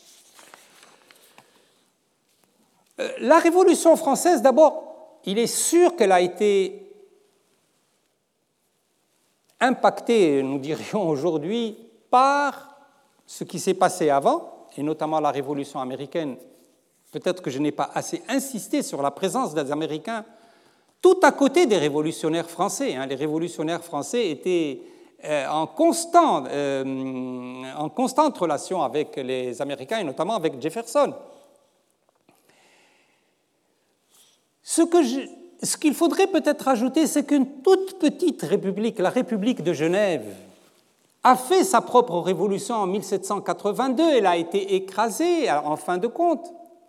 A: La Révolution française, d'abord, il est sûr qu'elle a été impactée, nous dirions aujourd'hui, par ce qui s'est passé avant, et notamment la Révolution américaine. Peut-être que je n'ai pas assez insisté sur la présence des Américains tout à côté des révolutionnaires français. Les révolutionnaires français étaient en constante relation avec les Américains, et notamment avec Jefferson. Ce qu'il faudrait peut-être ajouter, c'est qu'une toute petite république, la République de Genève, a fait sa propre révolution en 1782. Elle a été écrasée en fin de compte.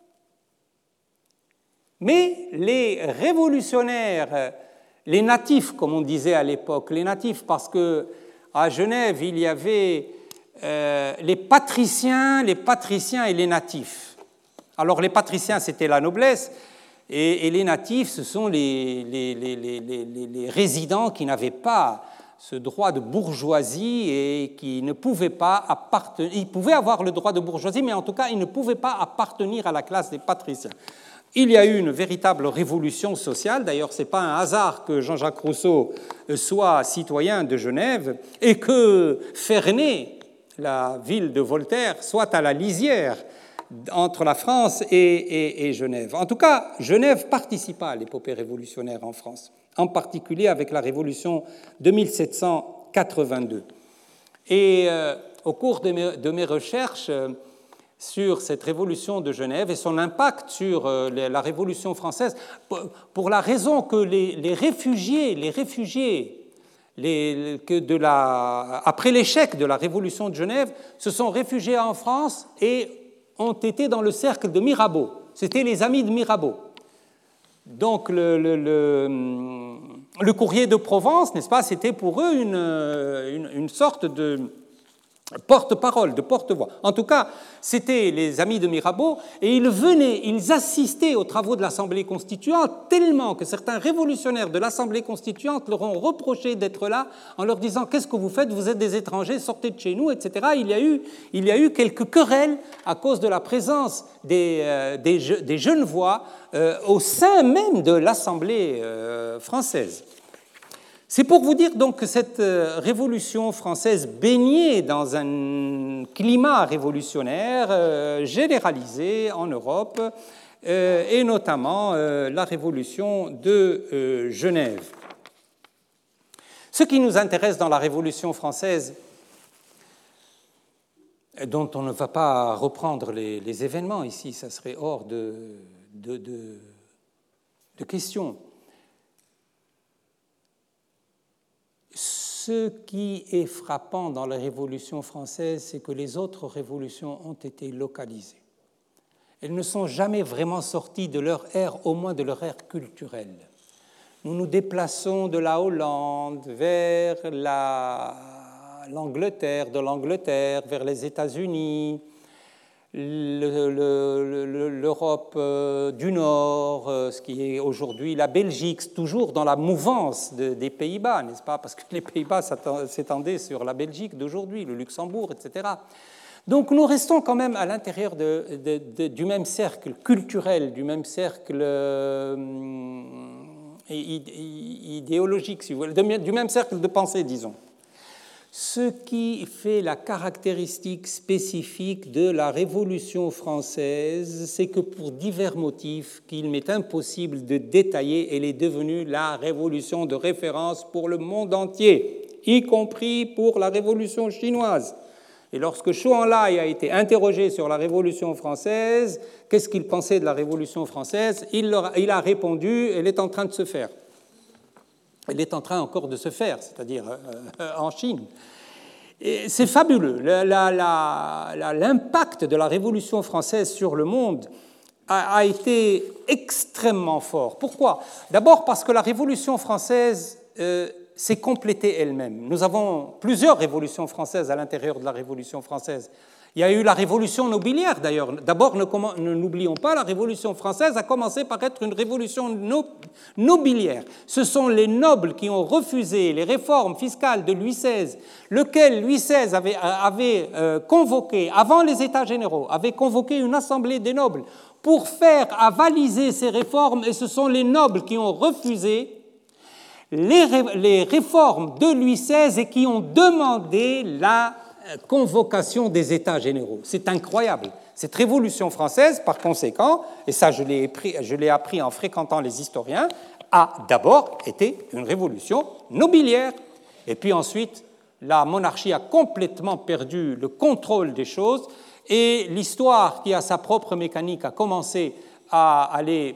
A: Mais les révolutionnaires, les natifs, comme on disait à l'époque, les natifs, parce qu'à Genève, il y avait les patriciens et les natifs. Alors les patriciens, c'était la noblesse, et les natifs, ce sont les résidents qui n'avaient pas ce droit de bourgeoisie et qui ne pouvaient pas appartenir. Ils pouvaient avoir le droit de bourgeoisie, mais en tout cas, ils ne pouvaient pas appartenir à la classe des patriciens. Il y a eu une véritable révolution sociale. D'ailleurs, ce n'est pas un hasard que Jean-Jacques Rousseau soit citoyen de Genève et que Ferney, la ville de Voltaire, soit à la lisière entre la France et Genève. En tout cas, Genève participa à l'épopée révolutionnaire en France, en particulier avec la Révolution de 1782. Et au cours de mes recherches sur cette révolution de Genève et son impact sur la Révolution française, pour la raison que les réfugiés après l'échec de la Révolution de Genève, se sont réfugiés en France et ont été dans le cercle de Mirabeau. C'était les amis de Mirabeau. Donc le courrier de Provence, n'est-ce pas, c'était pour eux une sorte de porte-parole, de porte-voix. En tout cas, c'était les amis de Mirabeau, et ils assistaient aux travaux de l'Assemblée constituante tellement que certains révolutionnaires de l'Assemblée constituante leur ont reproché d'être là en leur disant « Qu'est-ce que vous faites? Vous êtes des étrangers, sortez de chez nous, etc. » Il y a eu quelques querelles à cause de la présence des Genevois au sein même de l'Assemblée française. C'est pour vous dire donc que cette révolution française baignait dans un climat révolutionnaire généralisé en Europe, et notamment la révolution de Genève. Ce qui nous intéresse dans la Révolution française, dont on ne va pas reprendre les événements ici, ça serait hors de question. Ce qui est frappant dans la Révolution française, c'est que les autres révolutions ont été localisées. Elles ne sont jamais vraiment sorties de leur ère, au moins de leur ère culturelle. Nous nous déplaçons de la Hollande vers l'Angleterre, de l'Angleterre vers les États-Unis, l'Europe du Nord, ce qui est aujourd'hui la Belgique, toujours dans la mouvance des Pays-Bas, n'est-ce pas? Parce que les Pays-Bas s'étendaient sur la Belgique d'aujourd'hui, le Luxembourg, etc. Donc nous restons quand même à l'intérieur du même cercle culturel, du même cercle idéologique, si vous voulez, du même cercle de pensée, disons. Ce qui fait la caractéristique spécifique de la Révolution française, c'est que pour divers motifs qu'il m'est impossible de détailler, elle est devenue la révolution de référence pour le monde entier, y compris pour la Révolution chinoise. Et lorsque Zhou Enlai a été interrogé sur la Révolution française, qu'est-ce qu'il pensait de la Révolution française? Il a répondu « elle est en train de se faire ». Elle est en train encore de se faire, c'est-à-dire en Chine. Et c'est fabuleux. L'impact de la Révolution française sur le monde a été extrêmement fort. Pourquoi? D'abord parce que la Révolution française s'est complétée elle-même. Nous avons plusieurs révolutions françaises à l'intérieur de la Révolution française. Il y a eu la révolution nobiliaire, d'ailleurs. D'abord, n'oublions pas, la Révolution française a commencé par être une révolution nobiliaire. Ce sont les nobles qui ont refusé les réformes fiscales de Louis XVI, lequel Louis XVI avait convoqué, avant les États généraux, avait convoqué une assemblée des nobles pour faire avaliser ces réformes, et ce sont les nobles qui ont refusé les réformes de Louis XVI et qui ont demandé la convocation des États généraux. C'est incroyable. Cette révolution française, par conséquent, et ça je l'ai appris en fréquentant les historiens, a d'abord été une révolution nobiliaire. Et puis ensuite, la monarchie a complètement perdu le contrôle des choses et l'histoire, qui a sa propre mécanique, a commencé à aller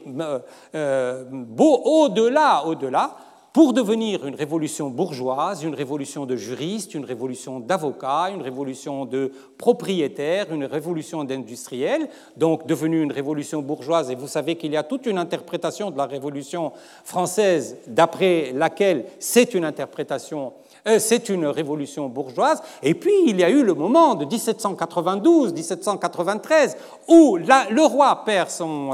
A: au-delà, pour devenir une révolution bourgeoise, une révolution de juristes, une révolution d'avocats, une révolution de propriétaires, une révolution d'industriels, donc devenue une révolution bourgeoise. Et vous savez qu'il y a toute une interprétation de la Révolution française d'après laquelle c'est une révolution bourgeoise. Et puis, il y a eu le moment de 1792-1793 où le roi perd son...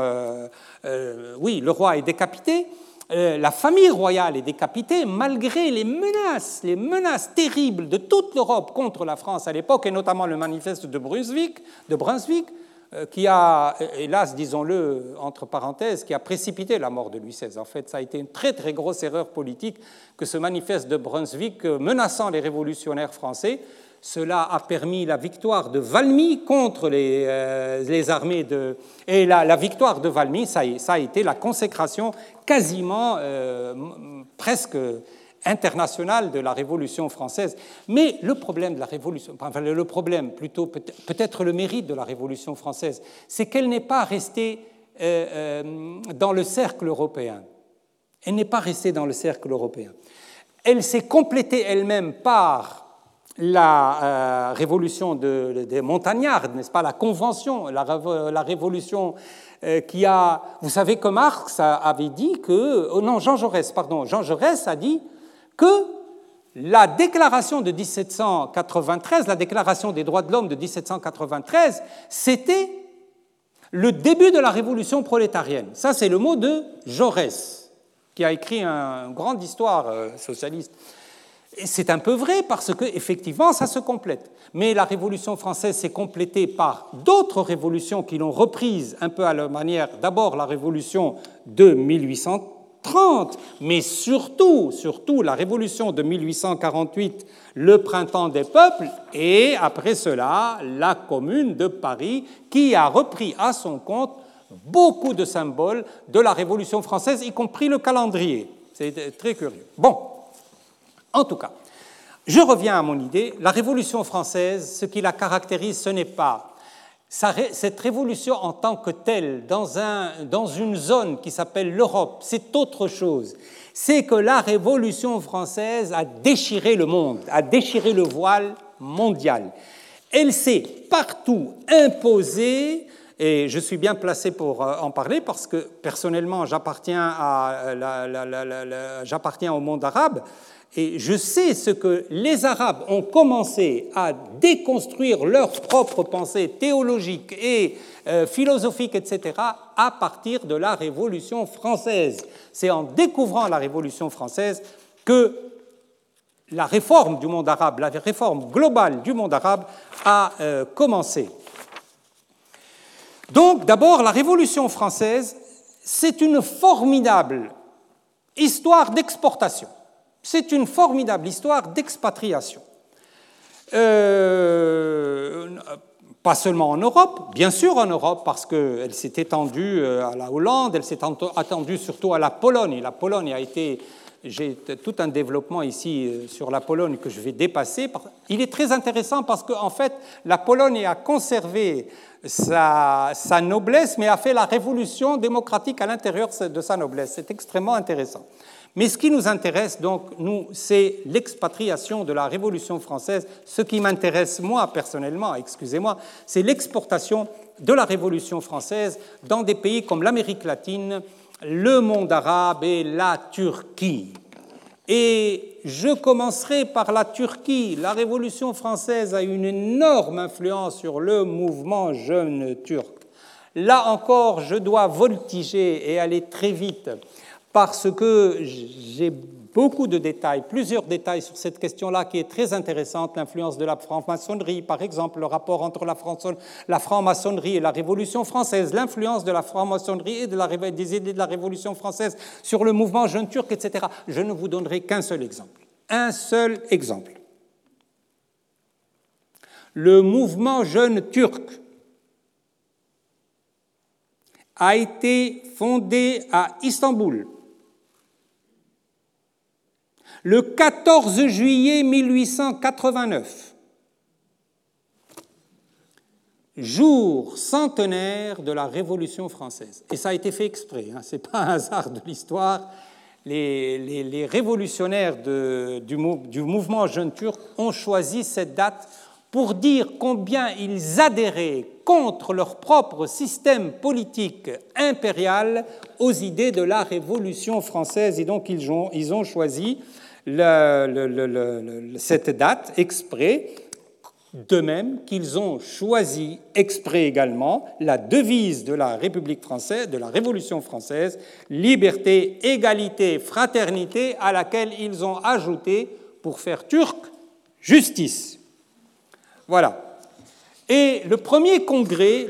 A: le roi est décapité. La famille royale est décapitée malgré les menaces terribles de toute l'Europe contre la France à l'époque, et notamment le manifeste de Brunswick, qui a, hélas, disons-le entre parenthèses, qui a précipité la mort de Louis XVI. En fait, ça a été une très très grosse erreur politique que ce manifeste de Brunswick, menaçant les révolutionnaires français. Cela a permis la victoire de Valmy contre les armées de... Et la victoire de Valmy, ça a été la consécration quasiment presque internationale de la Révolution française. Mais le problème de la Révolution, enfin le problème, plutôt peut-être le mérite de la Révolution française, c'est qu'elle n'est pas restée dans le cercle européen. Elle n'est pas restée dans le cercle européen. Elle s'est complétée elle-même par la révolution des montagnards, n'est-ce pas, la Convention, la révolution qui a... Vous savez que Marx avait dit que... non, Jean Jaurès a dit que la déclaration de 1793, la déclaration des droits de l'homme de 1793, c'était le début de la révolution prolétarienne. Ça, c'est le mot de Jaurès, qui a écrit une grande histoire socialiste. Et c'est un peu vrai parce qu'effectivement, ça se complète. Mais la Révolution française s'est complétée par d'autres révolutions qui l'ont reprise un peu à leur manière. D'abord, la Révolution de 1830, mais surtout la Révolution de 1848, le Printemps des peuples, et après cela, la Commune de Paris, qui a repris à son compte beaucoup de symboles de la Révolution française, y compris le calendrier. C'est très curieux. Bon. En tout cas, je reviens à mon idée. La Révolution française, ce qui la caractérise, ce n'est pas cette révolution en tant que telle, dans une zone qui s'appelle l'Europe, c'est autre chose. C'est que la Révolution française a déchiré le monde, a déchiré le voile mondial. Elle s'est partout imposée, et je suis bien placé pour en parler parce que personnellement, j'appartiens au monde arabe. Et je sais ce que les Arabes ont commencé à déconstruire leur propre pensée théologique et philosophique, etc., à partir de la Révolution française. C'est en découvrant la Révolution française que la réforme du monde arabe, la réforme globale du monde arabe a commencé. Donc, d'abord, la Révolution française, c'est une formidable histoire d'exportation. C'est une formidable histoire d'expatriation. Pas seulement en Europe, bien sûr en Europe, parce qu'elle s'est étendue à la Hollande, elle s'est étendue surtout à la Pologne. Et la Pologne a été... J'ai tout un développement ici sur la Pologne que je vais dépasser. Il est très intéressant parce qu'en fait, la Pologne a conservé sa noblesse, mais a fait la révolution démocratique à l'intérieur de sa noblesse. C'est extrêmement intéressant. Mais ce qui nous intéresse, donc, nous, c'est l'expatriation de la Révolution française. Ce qui m'intéresse, moi, personnellement, excusez-moi, c'est l'exportation de la Révolution française dans des pays comme l'Amérique latine, le monde arabe et la Turquie. Et je commencerai par la Turquie. La Révolution française a une énorme influence sur le mouvement jeune turc. Là encore, je dois voltiger et aller très vite parce que j'ai beaucoup de détails, plusieurs détails sur cette question-là qui est très intéressante, l'influence de la franc-maçonnerie, par exemple, le rapport entre la franc-maçonnerie et la Révolution française, l'influence de la franc-maçonnerie et des idées de la Révolution française sur le mouvement jeune turc, etc. Je ne vous donnerai qu'un seul exemple. Un seul exemple. Le mouvement jeune turc a été fondé à Istanbul le 14 juillet 1889, jour centenaire de la Révolution française. Et ça a été fait exprès, hein, ce n'est pas un hasard de l'histoire. Les révolutionnaires du mouvement jeune turc ont choisi cette date pour dire combien ils adhéraient contre leur propre système politique impérial aux idées de la Révolution française. Et donc, ils ont choisi cette date exprès, de même qu'ils ont choisi exprès également la devise de la République française, de la Révolution française, liberté, égalité, fraternité, à laquelle ils ont ajouté, pour faire turc, justice. Voilà. Et le premier congrès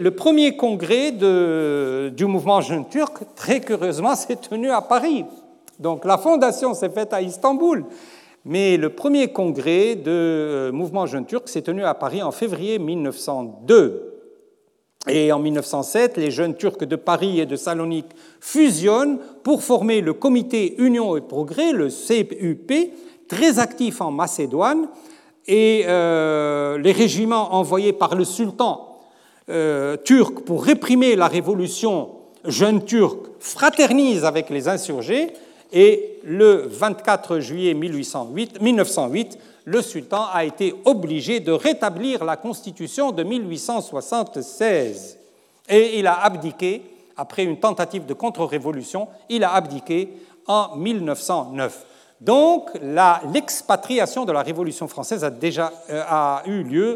A: du mouvement jeune turc, très curieusement, s'est tenu à Paris. Donc la fondation s'est faite à Istanbul, mais le premier congrès de mouvement jeune turc s'est tenu à Paris en février 1902. Et en 1907, les jeunes turcs de Paris et de Salonique fusionnent pour former le comité Union et Progrès, le CUP, très actif en Macédoine, et les régiments envoyés par le sultan turc pour réprimer la révolution jeune turque fraternisent avec les insurgés. Et le 24 juillet 1908, le sultan a été obligé de rétablir la constitution de 1876. Et il a abdiqué, après une tentative de contre-révolution, il a abdiqué en 1909. Donc, l'expatriation de la Révolution française a eu lieu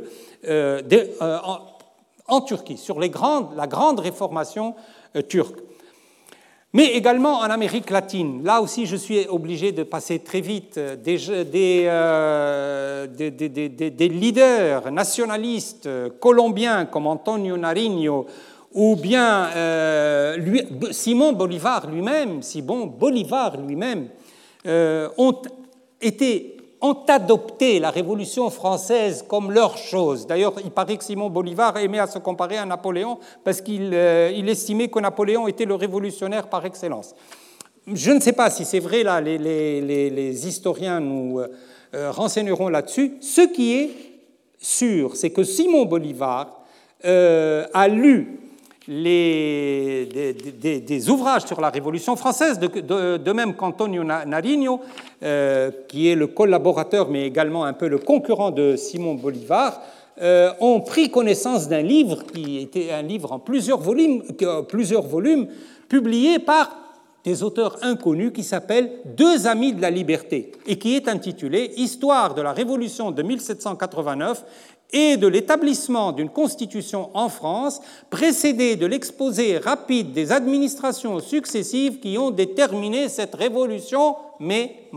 A: en Turquie, sur la grande réformation turque. Mais également en Amérique latine. Là aussi, je suis obligé de passer très vite. Des leaders nationalistes colombiens comme Antonio Nariño ou bien Simón Bolívar lui-même, ont adopté la Révolution française comme leur chose. D'ailleurs, il paraît que Simón Bolívar aimait à se comparer à Napoléon parce qu'il estimait que Napoléon était le révolutionnaire par excellence. Je ne sais pas si c'est vrai, là, les historiens nous renseigneront là-dessus. Ce qui est sûr, c'est que Simón Bolívar a lu des ouvrages sur la Révolution française, de même qu'Antonio Nariño, qui est le collaborateur, mais également un peu le concurrent de Simón Bolívar, ont pris connaissance d'un livre qui était un livre en plusieurs volumes, publié par des auteurs inconnus qui s'appelle « Deux amis de la liberté » et qui est intitulé « Histoire de la Révolution de 1789 et de l'établissement d'une constitution en France, précédée de l'exposé rapide des administrations successives qui ont déterminé cette révolution mémorable. »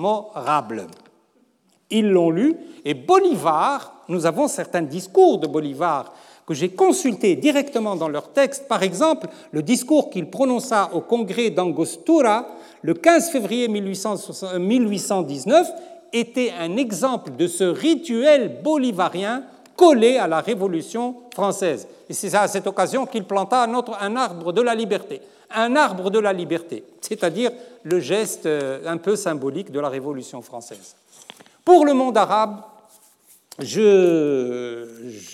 A: Ils l'ont lu, et Bolivar, nous avons certains discours de Bolivar que j'ai consultés directement dans leur texte. Par exemple, le discours qu'il prononça au congrès d'Angostura le 15 février 1819 était un exemple de ce rituel bolivarien collé à la Révolution française. Et c'est à cette occasion qu'il planta un arbre de la liberté. Un arbre de la liberté, c'est-à-dire le geste un peu symbolique de la Révolution française. Pour le monde arabe, je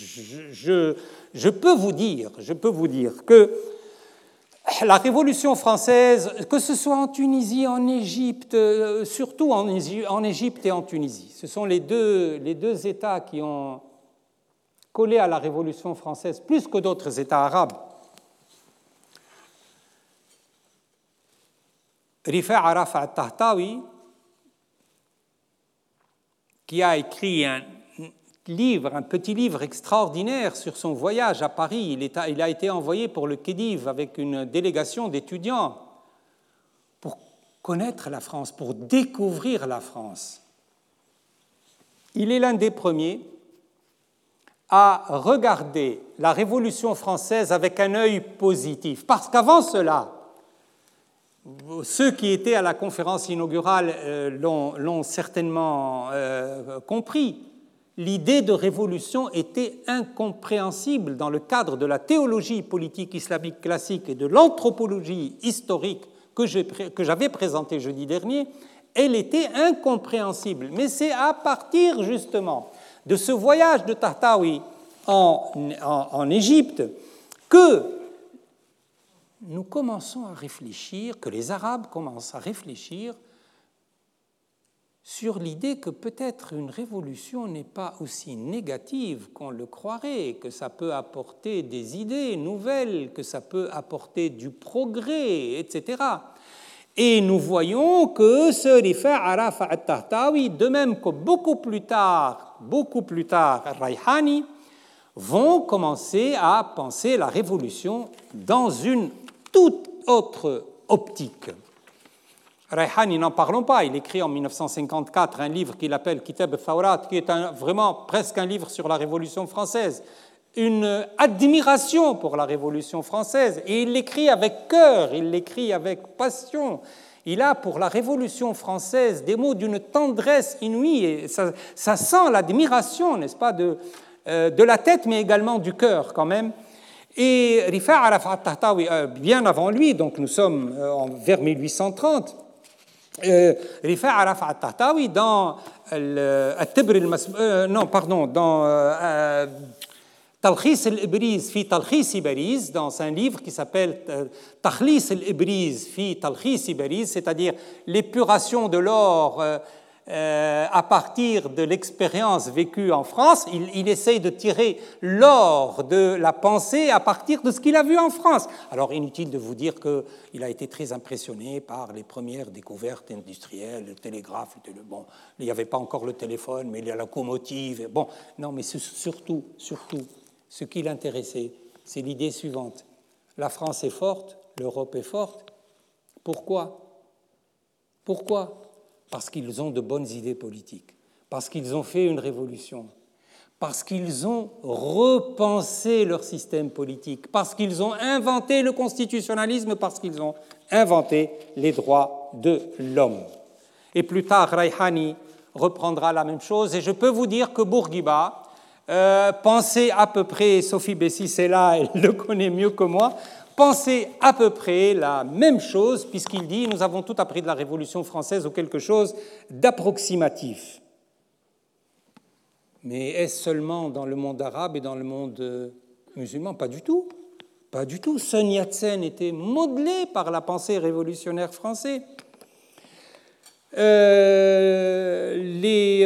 A: peux vous dire que la Révolution française, que ce soit en Tunisie, en Égypte, surtout en Égypte et en Tunisie, ce sont les deux États qui ont collé à la Révolution française plus que d'autres États arabes. Rifa'a Rafa al-Tahtawi qui a écrit un petit livre extraordinaire sur son voyage à Paris. Il a été envoyé pour le Khedive avec une délégation d'étudiants pour connaître la France, pour découvrir la France. Il est l'un des premiers à regarder la Révolution française avec un œil positif, parce qu'avant cela, ceux qui étaient à la conférence inaugurale l'ont certainement compris. L'idée de révolution était incompréhensible dans le cadre de la théologie politique islamique classique et de l'anthropologie historique que j'avais présentée jeudi dernier. Elle était incompréhensible. Mais c'est à partir justement de ce voyage de Tahtaoui en Égypte que nous commençons à réfléchir, que les Arabes commencent à réfléchir sur l'idée que peut-être une révolution n'est pas aussi négative qu'on le croirait, que ça peut apporter des idées nouvelles, que ça peut apporter du progrès, etc. Et nous voyons que ce Rifa' Arafat al-Tahtawi, de même que beaucoup plus tard Raihani, vont commencer à penser la révolution dans une toute autre optique. Raihani, n'en parlons pas, il écrit en 1954 un livre qu'il appelle Kitab al-Thawrat, qui est vraiment presque un livre sur la Révolution française, une admiration pour la Révolution française, et il l'écrit avec cœur, il l'écrit avec passion. Il a pour la Révolution française des mots d'une tendresse inouïe, et ça sent l'admiration, n'est-ce pas, de la tête, mais également du cœur quand même. Et Rifa' Arafat al-Tahtawi, bien avant lui, donc nous sommes vers 1830, Rifa' Arafat al-Tahtawi dans Talkhis al-Ibriz fi Talkhis Bariz, dans un livre qui s'appelle Takhlis al-Ibriz fi Talkhis Bariz, c'est-à-dire l'épuration de l'or à partir de l'expérience vécue en France. Il essaye de tirer l'or de la pensée à partir de ce qu'il a vu en France. Alors, inutile de vous dire qu'il a été très impressionné par les premières découvertes industrielles, le télégraphe, bon, il n'y avait pas encore le téléphone, mais la locomotive. Bon, non, mais surtout, ce qui l'intéressait, c'est l'idée suivante. La France est forte, l'Europe est forte. Pourquoi ? Parce qu'ils ont de bonnes idées politiques, parce qu'ils ont fait une révolution, parce qu'ils ont repensé leur système politique, parce qu'ils ont inventé le constitutionnalisme, parce qu'ils ont inventé les droits de l'homme. Et plus tard, Raihani reprendra la même chose, et je peux vous dire que Bourguiba pensait à peu près, Sophie Bessis est là, elle le connaît mieux que moi, pensez à peu près la même chose, puisqu'il dit « Nous avons tout appris de la Révolution française ou quelque chose d'approximatif ». Mais est-ce seulement dans le monde arabe et dans le monde musulman ? Pas du tout. Pas du tout. Sun Yat-sen était modelé par la pensée révolutionnaire française. Les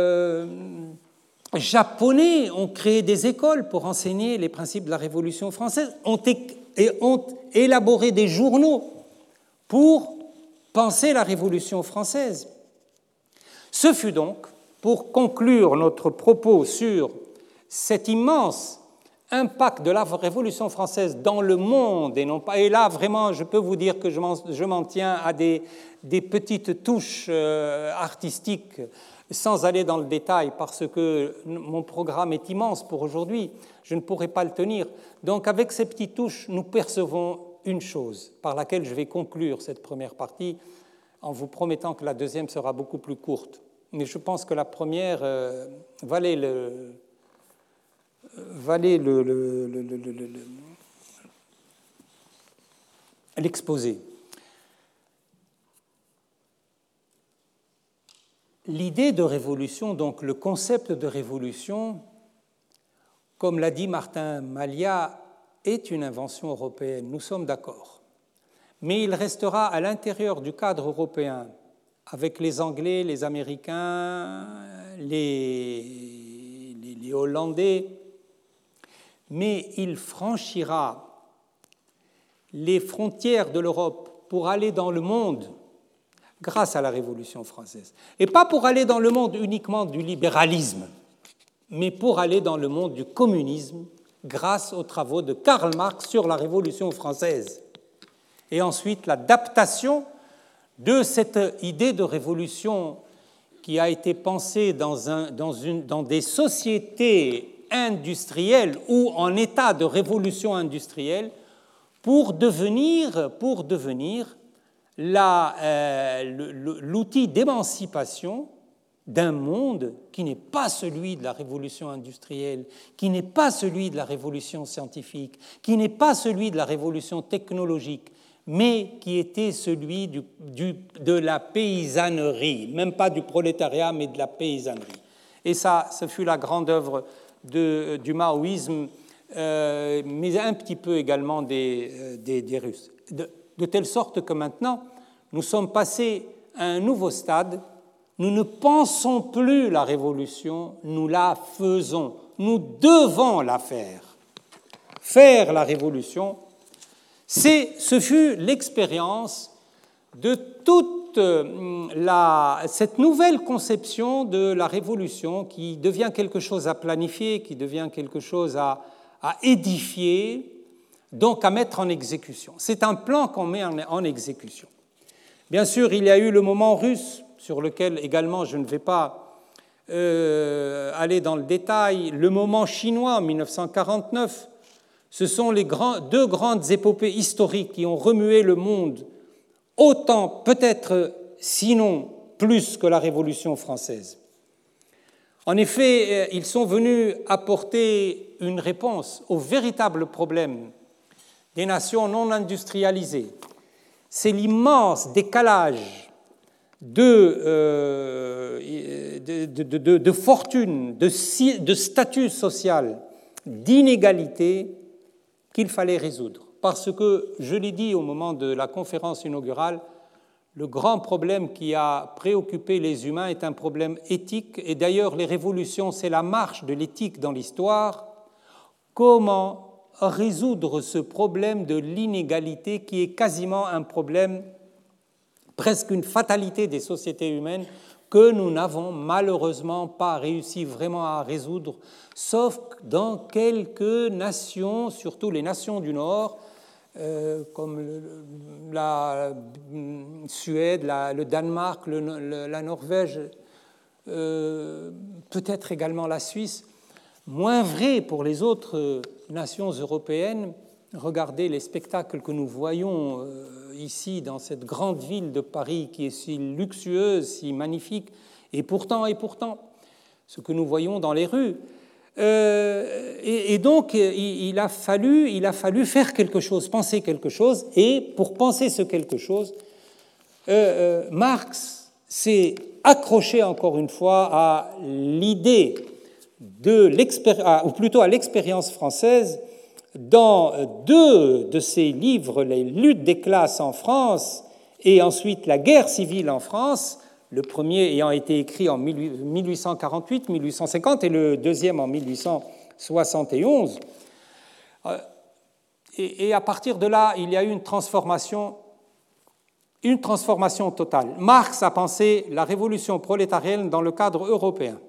A: Japonais ont créé des écoles pour enseigner les principes de la Révolution française, ont élaboré des journaux pour penser la Révolution française. Ce fut donc, pour conclure notre propos sur cet immense impact de la Révolution française dans le monde, et non pas, et là vraiment je peux vous dire que je m'en tiens à des petites touches artistiques sans aller dans le détail, parce que mon programme est immense pour aujourd'hui, je ne pourrai pas le tenir. Donc avec ces petites touches, nous percevons une chose par laquelle je vais conclure cette première partie, en vous promettant que la deuxième sera beaucoup plus courte. Mais je pense que la première valait l'exposer. L'idée de révolution, donc le concept de révolution, comme l'a dit Martin Malia, est une invention européenne, nous sommes d'accord. Mais il restera à l'intérieur du cadre européen, avec les Anglais, les Américains, les Hollandais, mais il franchira les frontières de l'Europe pour aller dans le monde grâce à la Révolution française. Et pas pour aller dans le monde uniquement du libéralisme, mais pour aller dans le monde du communisme, grâce aux travaux de Karl Marx sur la Révolution française. Et ensuite, l'adaptation de cette idée de révolution qui a été pensée dans des sociétés industrielles ou en état de révolution industrielle pour devenir l'outil d'émancipation d'un monde qui n'est pas celui de la révolution industrielle, qui n'est pas celui de la révolution scientifique, qui n'est pas celui de la révolution technologique, mais qui était celui de la paysannerie, même pas du prolétariat, mais de la paysannerie. Et ça, ce fut la grande œuvre du maoïsme, mais un petit peu également des Russes. De telle sorte que maintenant, nous sommes passés à un nouveau stade. Nous ne pensons plus la révolution, nous la faisons. Nous devons la faire. Faire la révolution, ce fut l'expérience de toute cette nouvelle conception de la révolution qui devient quelque chose à planifier, qui devient quelque chose à édifier, donc à mettre en exécution. C'est un plan qu'on met en exécution. Bien sûr, il y a eu le moment russe, sur lequel également je ne vais pas aller dans le détail, le moment chinois en 1949. Ce sont les deux grandes épopées historiques qui ont remué le monde, autant peut-être, sinon plus que la Révolution française. En effet, ils sont venus apporter une réponse au véritable problème des nations non industrialisées. C'est l'immense décalage de fortune, de statut social, d'inégalité qu'il fallait résoudre. Parce que, je l'ai dit au moment de la conférence inaugurale, le grand problème qui a préoccupé les humains est un problème éthique, et d'ailleurs les révolutions, c'est la marche de l'éthique dans l'histoire. Comment résoudre ce problème de l'inégalité qui est quasiment un problème, presque une fatalité des sociétés humaines, que nous n'avons malheureusement pas réussi vraiment à résoudre, sauf dans quelques nations, surtout les nations du Nord, comme la Suède, le Danemark, la Norvège, peut-être également la Suisse. Moins vrai pour les autres nations européennes. Regardez les spectacles que nous voyons ici dans cette grande ville de Paris qui est si luxueuse, si magnifique, et pourtant, ce que nous voyons dans les rues. Et donc, il a fallu faire quelque chose, penser quelque chose, et pour penser ce quelque chose, Marx s'est accroché encore une fois à l'idée ou plutôt à l'expérience française dans deux de ses livres, Les luttes des classes en France et ensuite La guerre civile en France, le premier ayant été écrit en 1848-1850 et le deuxième en 1871. Et à partir de là, il y a eu une transformation totale. Marx a pensé la révolution prolétarienne dans le cadre européen.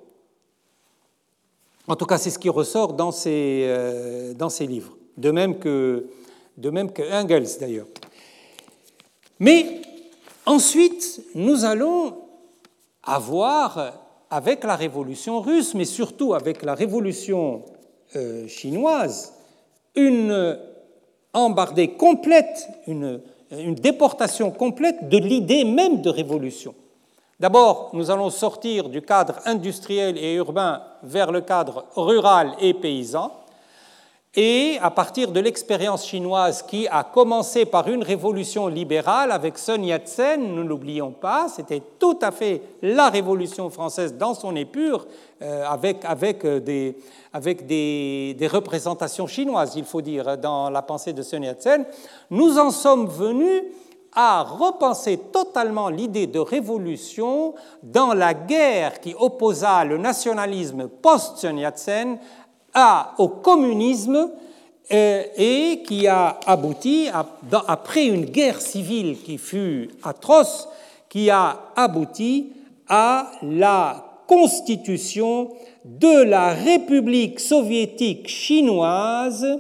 A: En tout cas, c'est ce qui ressort dans ses livres, de même que Engels d'ailleurs. Mais ensuite, nous allons avoir, avec la révolution russe, mais surtout avec la révolution chinoise, une embardée complète, une déportation complète de l'idée même de révolution. D'abord, nous allons sortir du cadre industriel et urbain vers le cadre rural et paysan. Et à partir de l'expérience chinoise qui a commencé par une révolution libérale avec Sun Yat-sen, nous n'oublions pas, c'était tout à fait la révolution française dans son épure, avec des représentations chinoises, il faut dire, dans la pensée de Sun Yat-sen, nous en sommes venus à repenser totalement l'idée de révolution dans la guerre qui opposa le nationalisme post-Sun Yat-sen au communisme et qui a abouti, après une guerre civile qui fut atroce, qui a abouti à la constitution de la République soviétique chinoise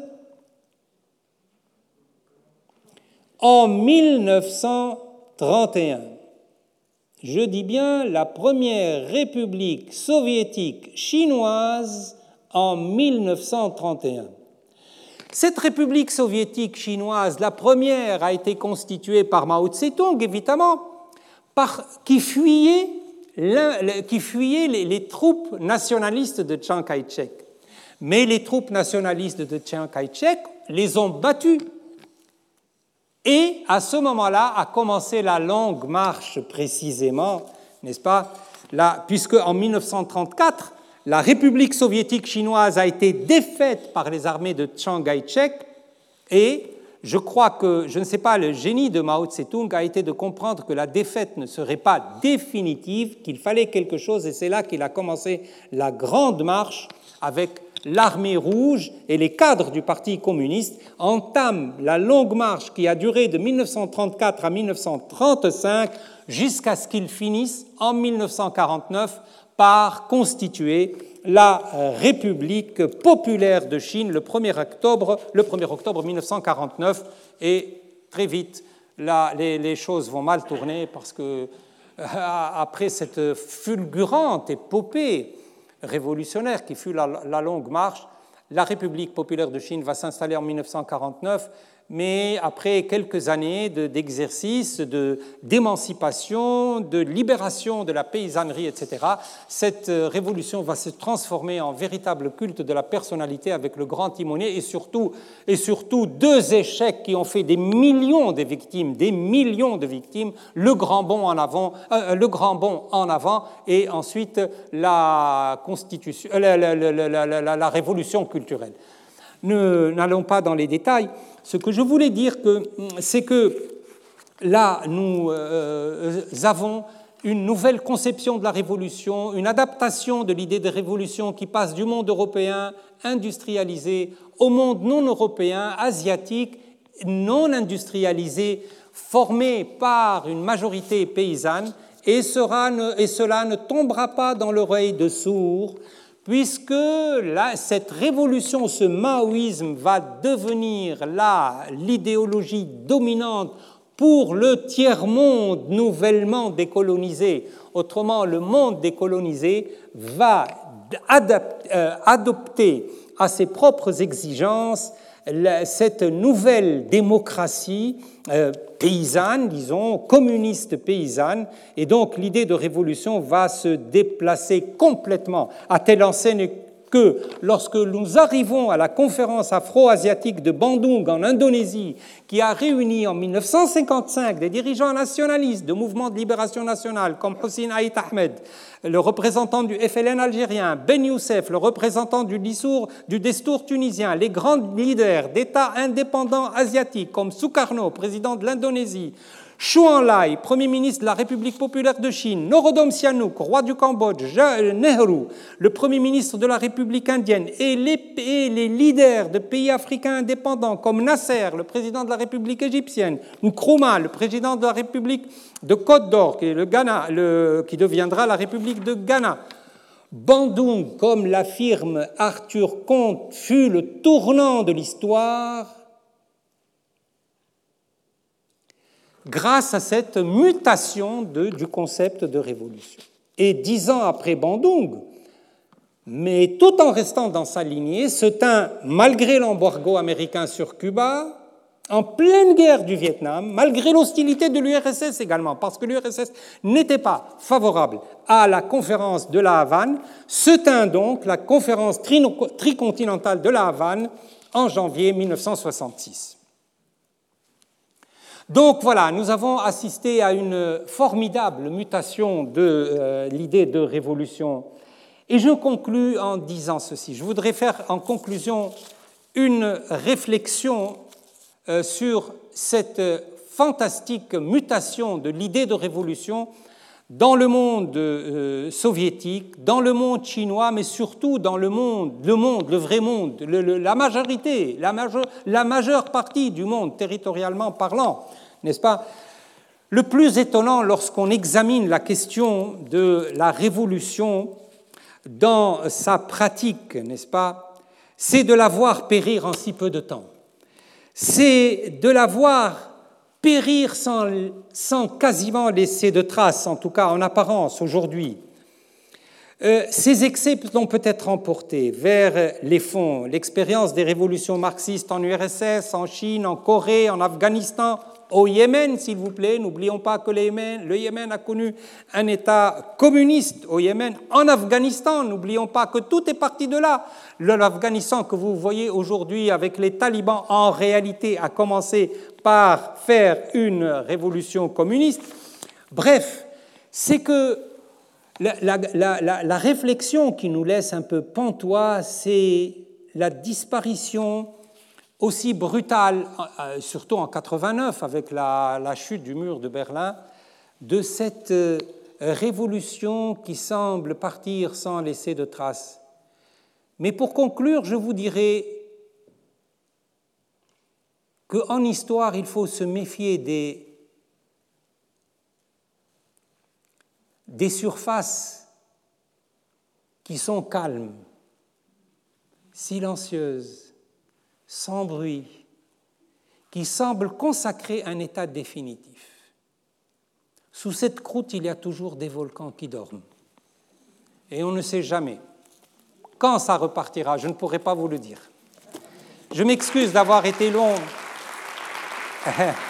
A: en 1931. Je dis bien la première République soviétique chinoise en 1931. Cette République soviétique chinoise, la première, a été constituée par Mao Tse-tung, évidemment, qui fuyait les troupes nationalistes de Chiang Kai-shek. Mais les troupes nationalistes de Chiang Kai-shek les ont battus. Et à ce moment-là a commencé la longue marche précisément, n'est-ce pas, puisque en 1934, la République soviétique chinoise a été défaite par les armées de Chiang Kai-shek et je crois que, je ne sais pas, le génie de Mao Tse-tung a été de comprendre que la défaite ne serait pas définitive, qu'il fallait quelque chose et c'est là qu'il a commencé la grande marche avec l'armée rouge et les cadres du Parti communiste entament la longue marche qui a duré de 1934 à 1935 jusqu'à ce qu'ils finissent en 1949 par constituer la République populaire de Chine le 1er octobre 1949 et très vite les choses vont mal tourner parce que après cette fulgurante épopée révolutionnaire qui fut la longue marche, la République populaire de Chine va s'installer en 1949, mais après quelques années d'exercice, d'émancipation, de libération de la paysannerie, etc., cette révolution va se transformer en véritable culte de la personnalité avec le grand timonier et surtout deux échecs qui ont fait des millions de victimes, le grand bond en avant et ensuite la révolution culturelle. N'allons pas dans les détails. Ce que je voulais dire, c'est que là, nous avons une nouvelle conception de la révolution, une adaptation de l'idée de révolution qui passe du monde européen industrialisé au monde non européen, asiatique, non industrialisé, formé par une majorité paysanne, et cela ne tombera pas dans l'oreille de sourds, puisque cette révolution, ce maoïsme va devenir l'idéologie dominante pour le tiers-monde nouvellement décolonisé. Autrement, le monde décolonisé va adopter à ses propres exigences cette nouvelle démocratie paysanne, disons, communiste paysanne, et donc l'idée de révolution va se déplacer complètement, à telle enseigne que lorsque nous arrivons à la conférence afro-asiatique de Bandung en Indonésie, qui a réuni en 1955 des dirigeants nationalistes de mouvements de libération nationale comme Hussein Ait Ahmed, le représentant du FLN algérien, Ben Youssef, le représentant du Destour tunisien, les grands leaders d'États indépendants asiatiques comme Sukarno, président de l'Indonésie, Chou Enlai, Premier ministre de la République populaire de Chine, Norodom Sihanouk, roi du Cambodge, Nehru, le Premier ministre de la République indienne, et les leaders de pays africains indépendants comme Nasser, le président de la République égyptienne, Nkrumah, le président de la République de Côte d'Or, qui deviendra la République de Ghana. Bandung, comme l'affirme Arthur Comte, fut le tournant de l'histoire grâce à cette mutation du concept de révolution. Et 10 ans après Bandung, mais tout en restant dans sa lignée, se tint, malgré l'embargo américain sur Cuba, en pleine guerre du Vietnam, malgré l'hostilité de l'URSS également, parce que l'URSS n'était pas favorable à la conférence de la Havane, se tint donc la conférence tricontinentale de la Havane en janvier 1966. Donc voilà, nous avons assisté à une formidable mutation de l'idée de révolution. Et je conclus en disant ceci. Je voudrais faire en conclusion une réflexion sur cette fantastique mutation de l'idée de révolution dans le monde soviétique, dans le monde chinois, mais surtout dans le vrai monde, la majeure partie du monde, territorialement parlant, n'est-ce pas? Le plus étonnant lorsqu'on examine la question de la révolution dans sa pratique, n'est-ce pas, c'est de la voir périr en si peu de temps. C'est de la voir périr sans quasiment laisser de traces, en tout cas en apparence aujourd'hui. Ces excès ont peut-être emporté vers les fonds l'expérience des révolutions marxistes en URSS, en Chine, en Corée, en Afghanistan, au Yémen, s'il vous plaît. N'oublions pas que le Yémen a connu un État communiste au Yémen. En Afghanistan, n'oublions pas que tout est parti de là. L'Afghanistan que vous voyez aujourd'hui avec les talibans, en réalité, a commencé par faire une révolution communiste. Bref, c'est que la réflexion qui nous laisse un peu pantois, c'est la disparition aussi brutale, surtout en 89 avec la chute du mur de Berlin, de cette révolution qui semble partir sans laisser de traces. Mais pour conclure, je vous dirai qu'en histoire, il faut se méfier des surfaces qui sont calmes, silencieuses, sans bruit, qui semblent consacrer un état définitif. Sous cette croûte, il y a toujours des volcans qui dorment. Et on ne sait jamais quand ça repartira, je ne pourrai pas vous le dire. Je m'excuse d'avoir été long.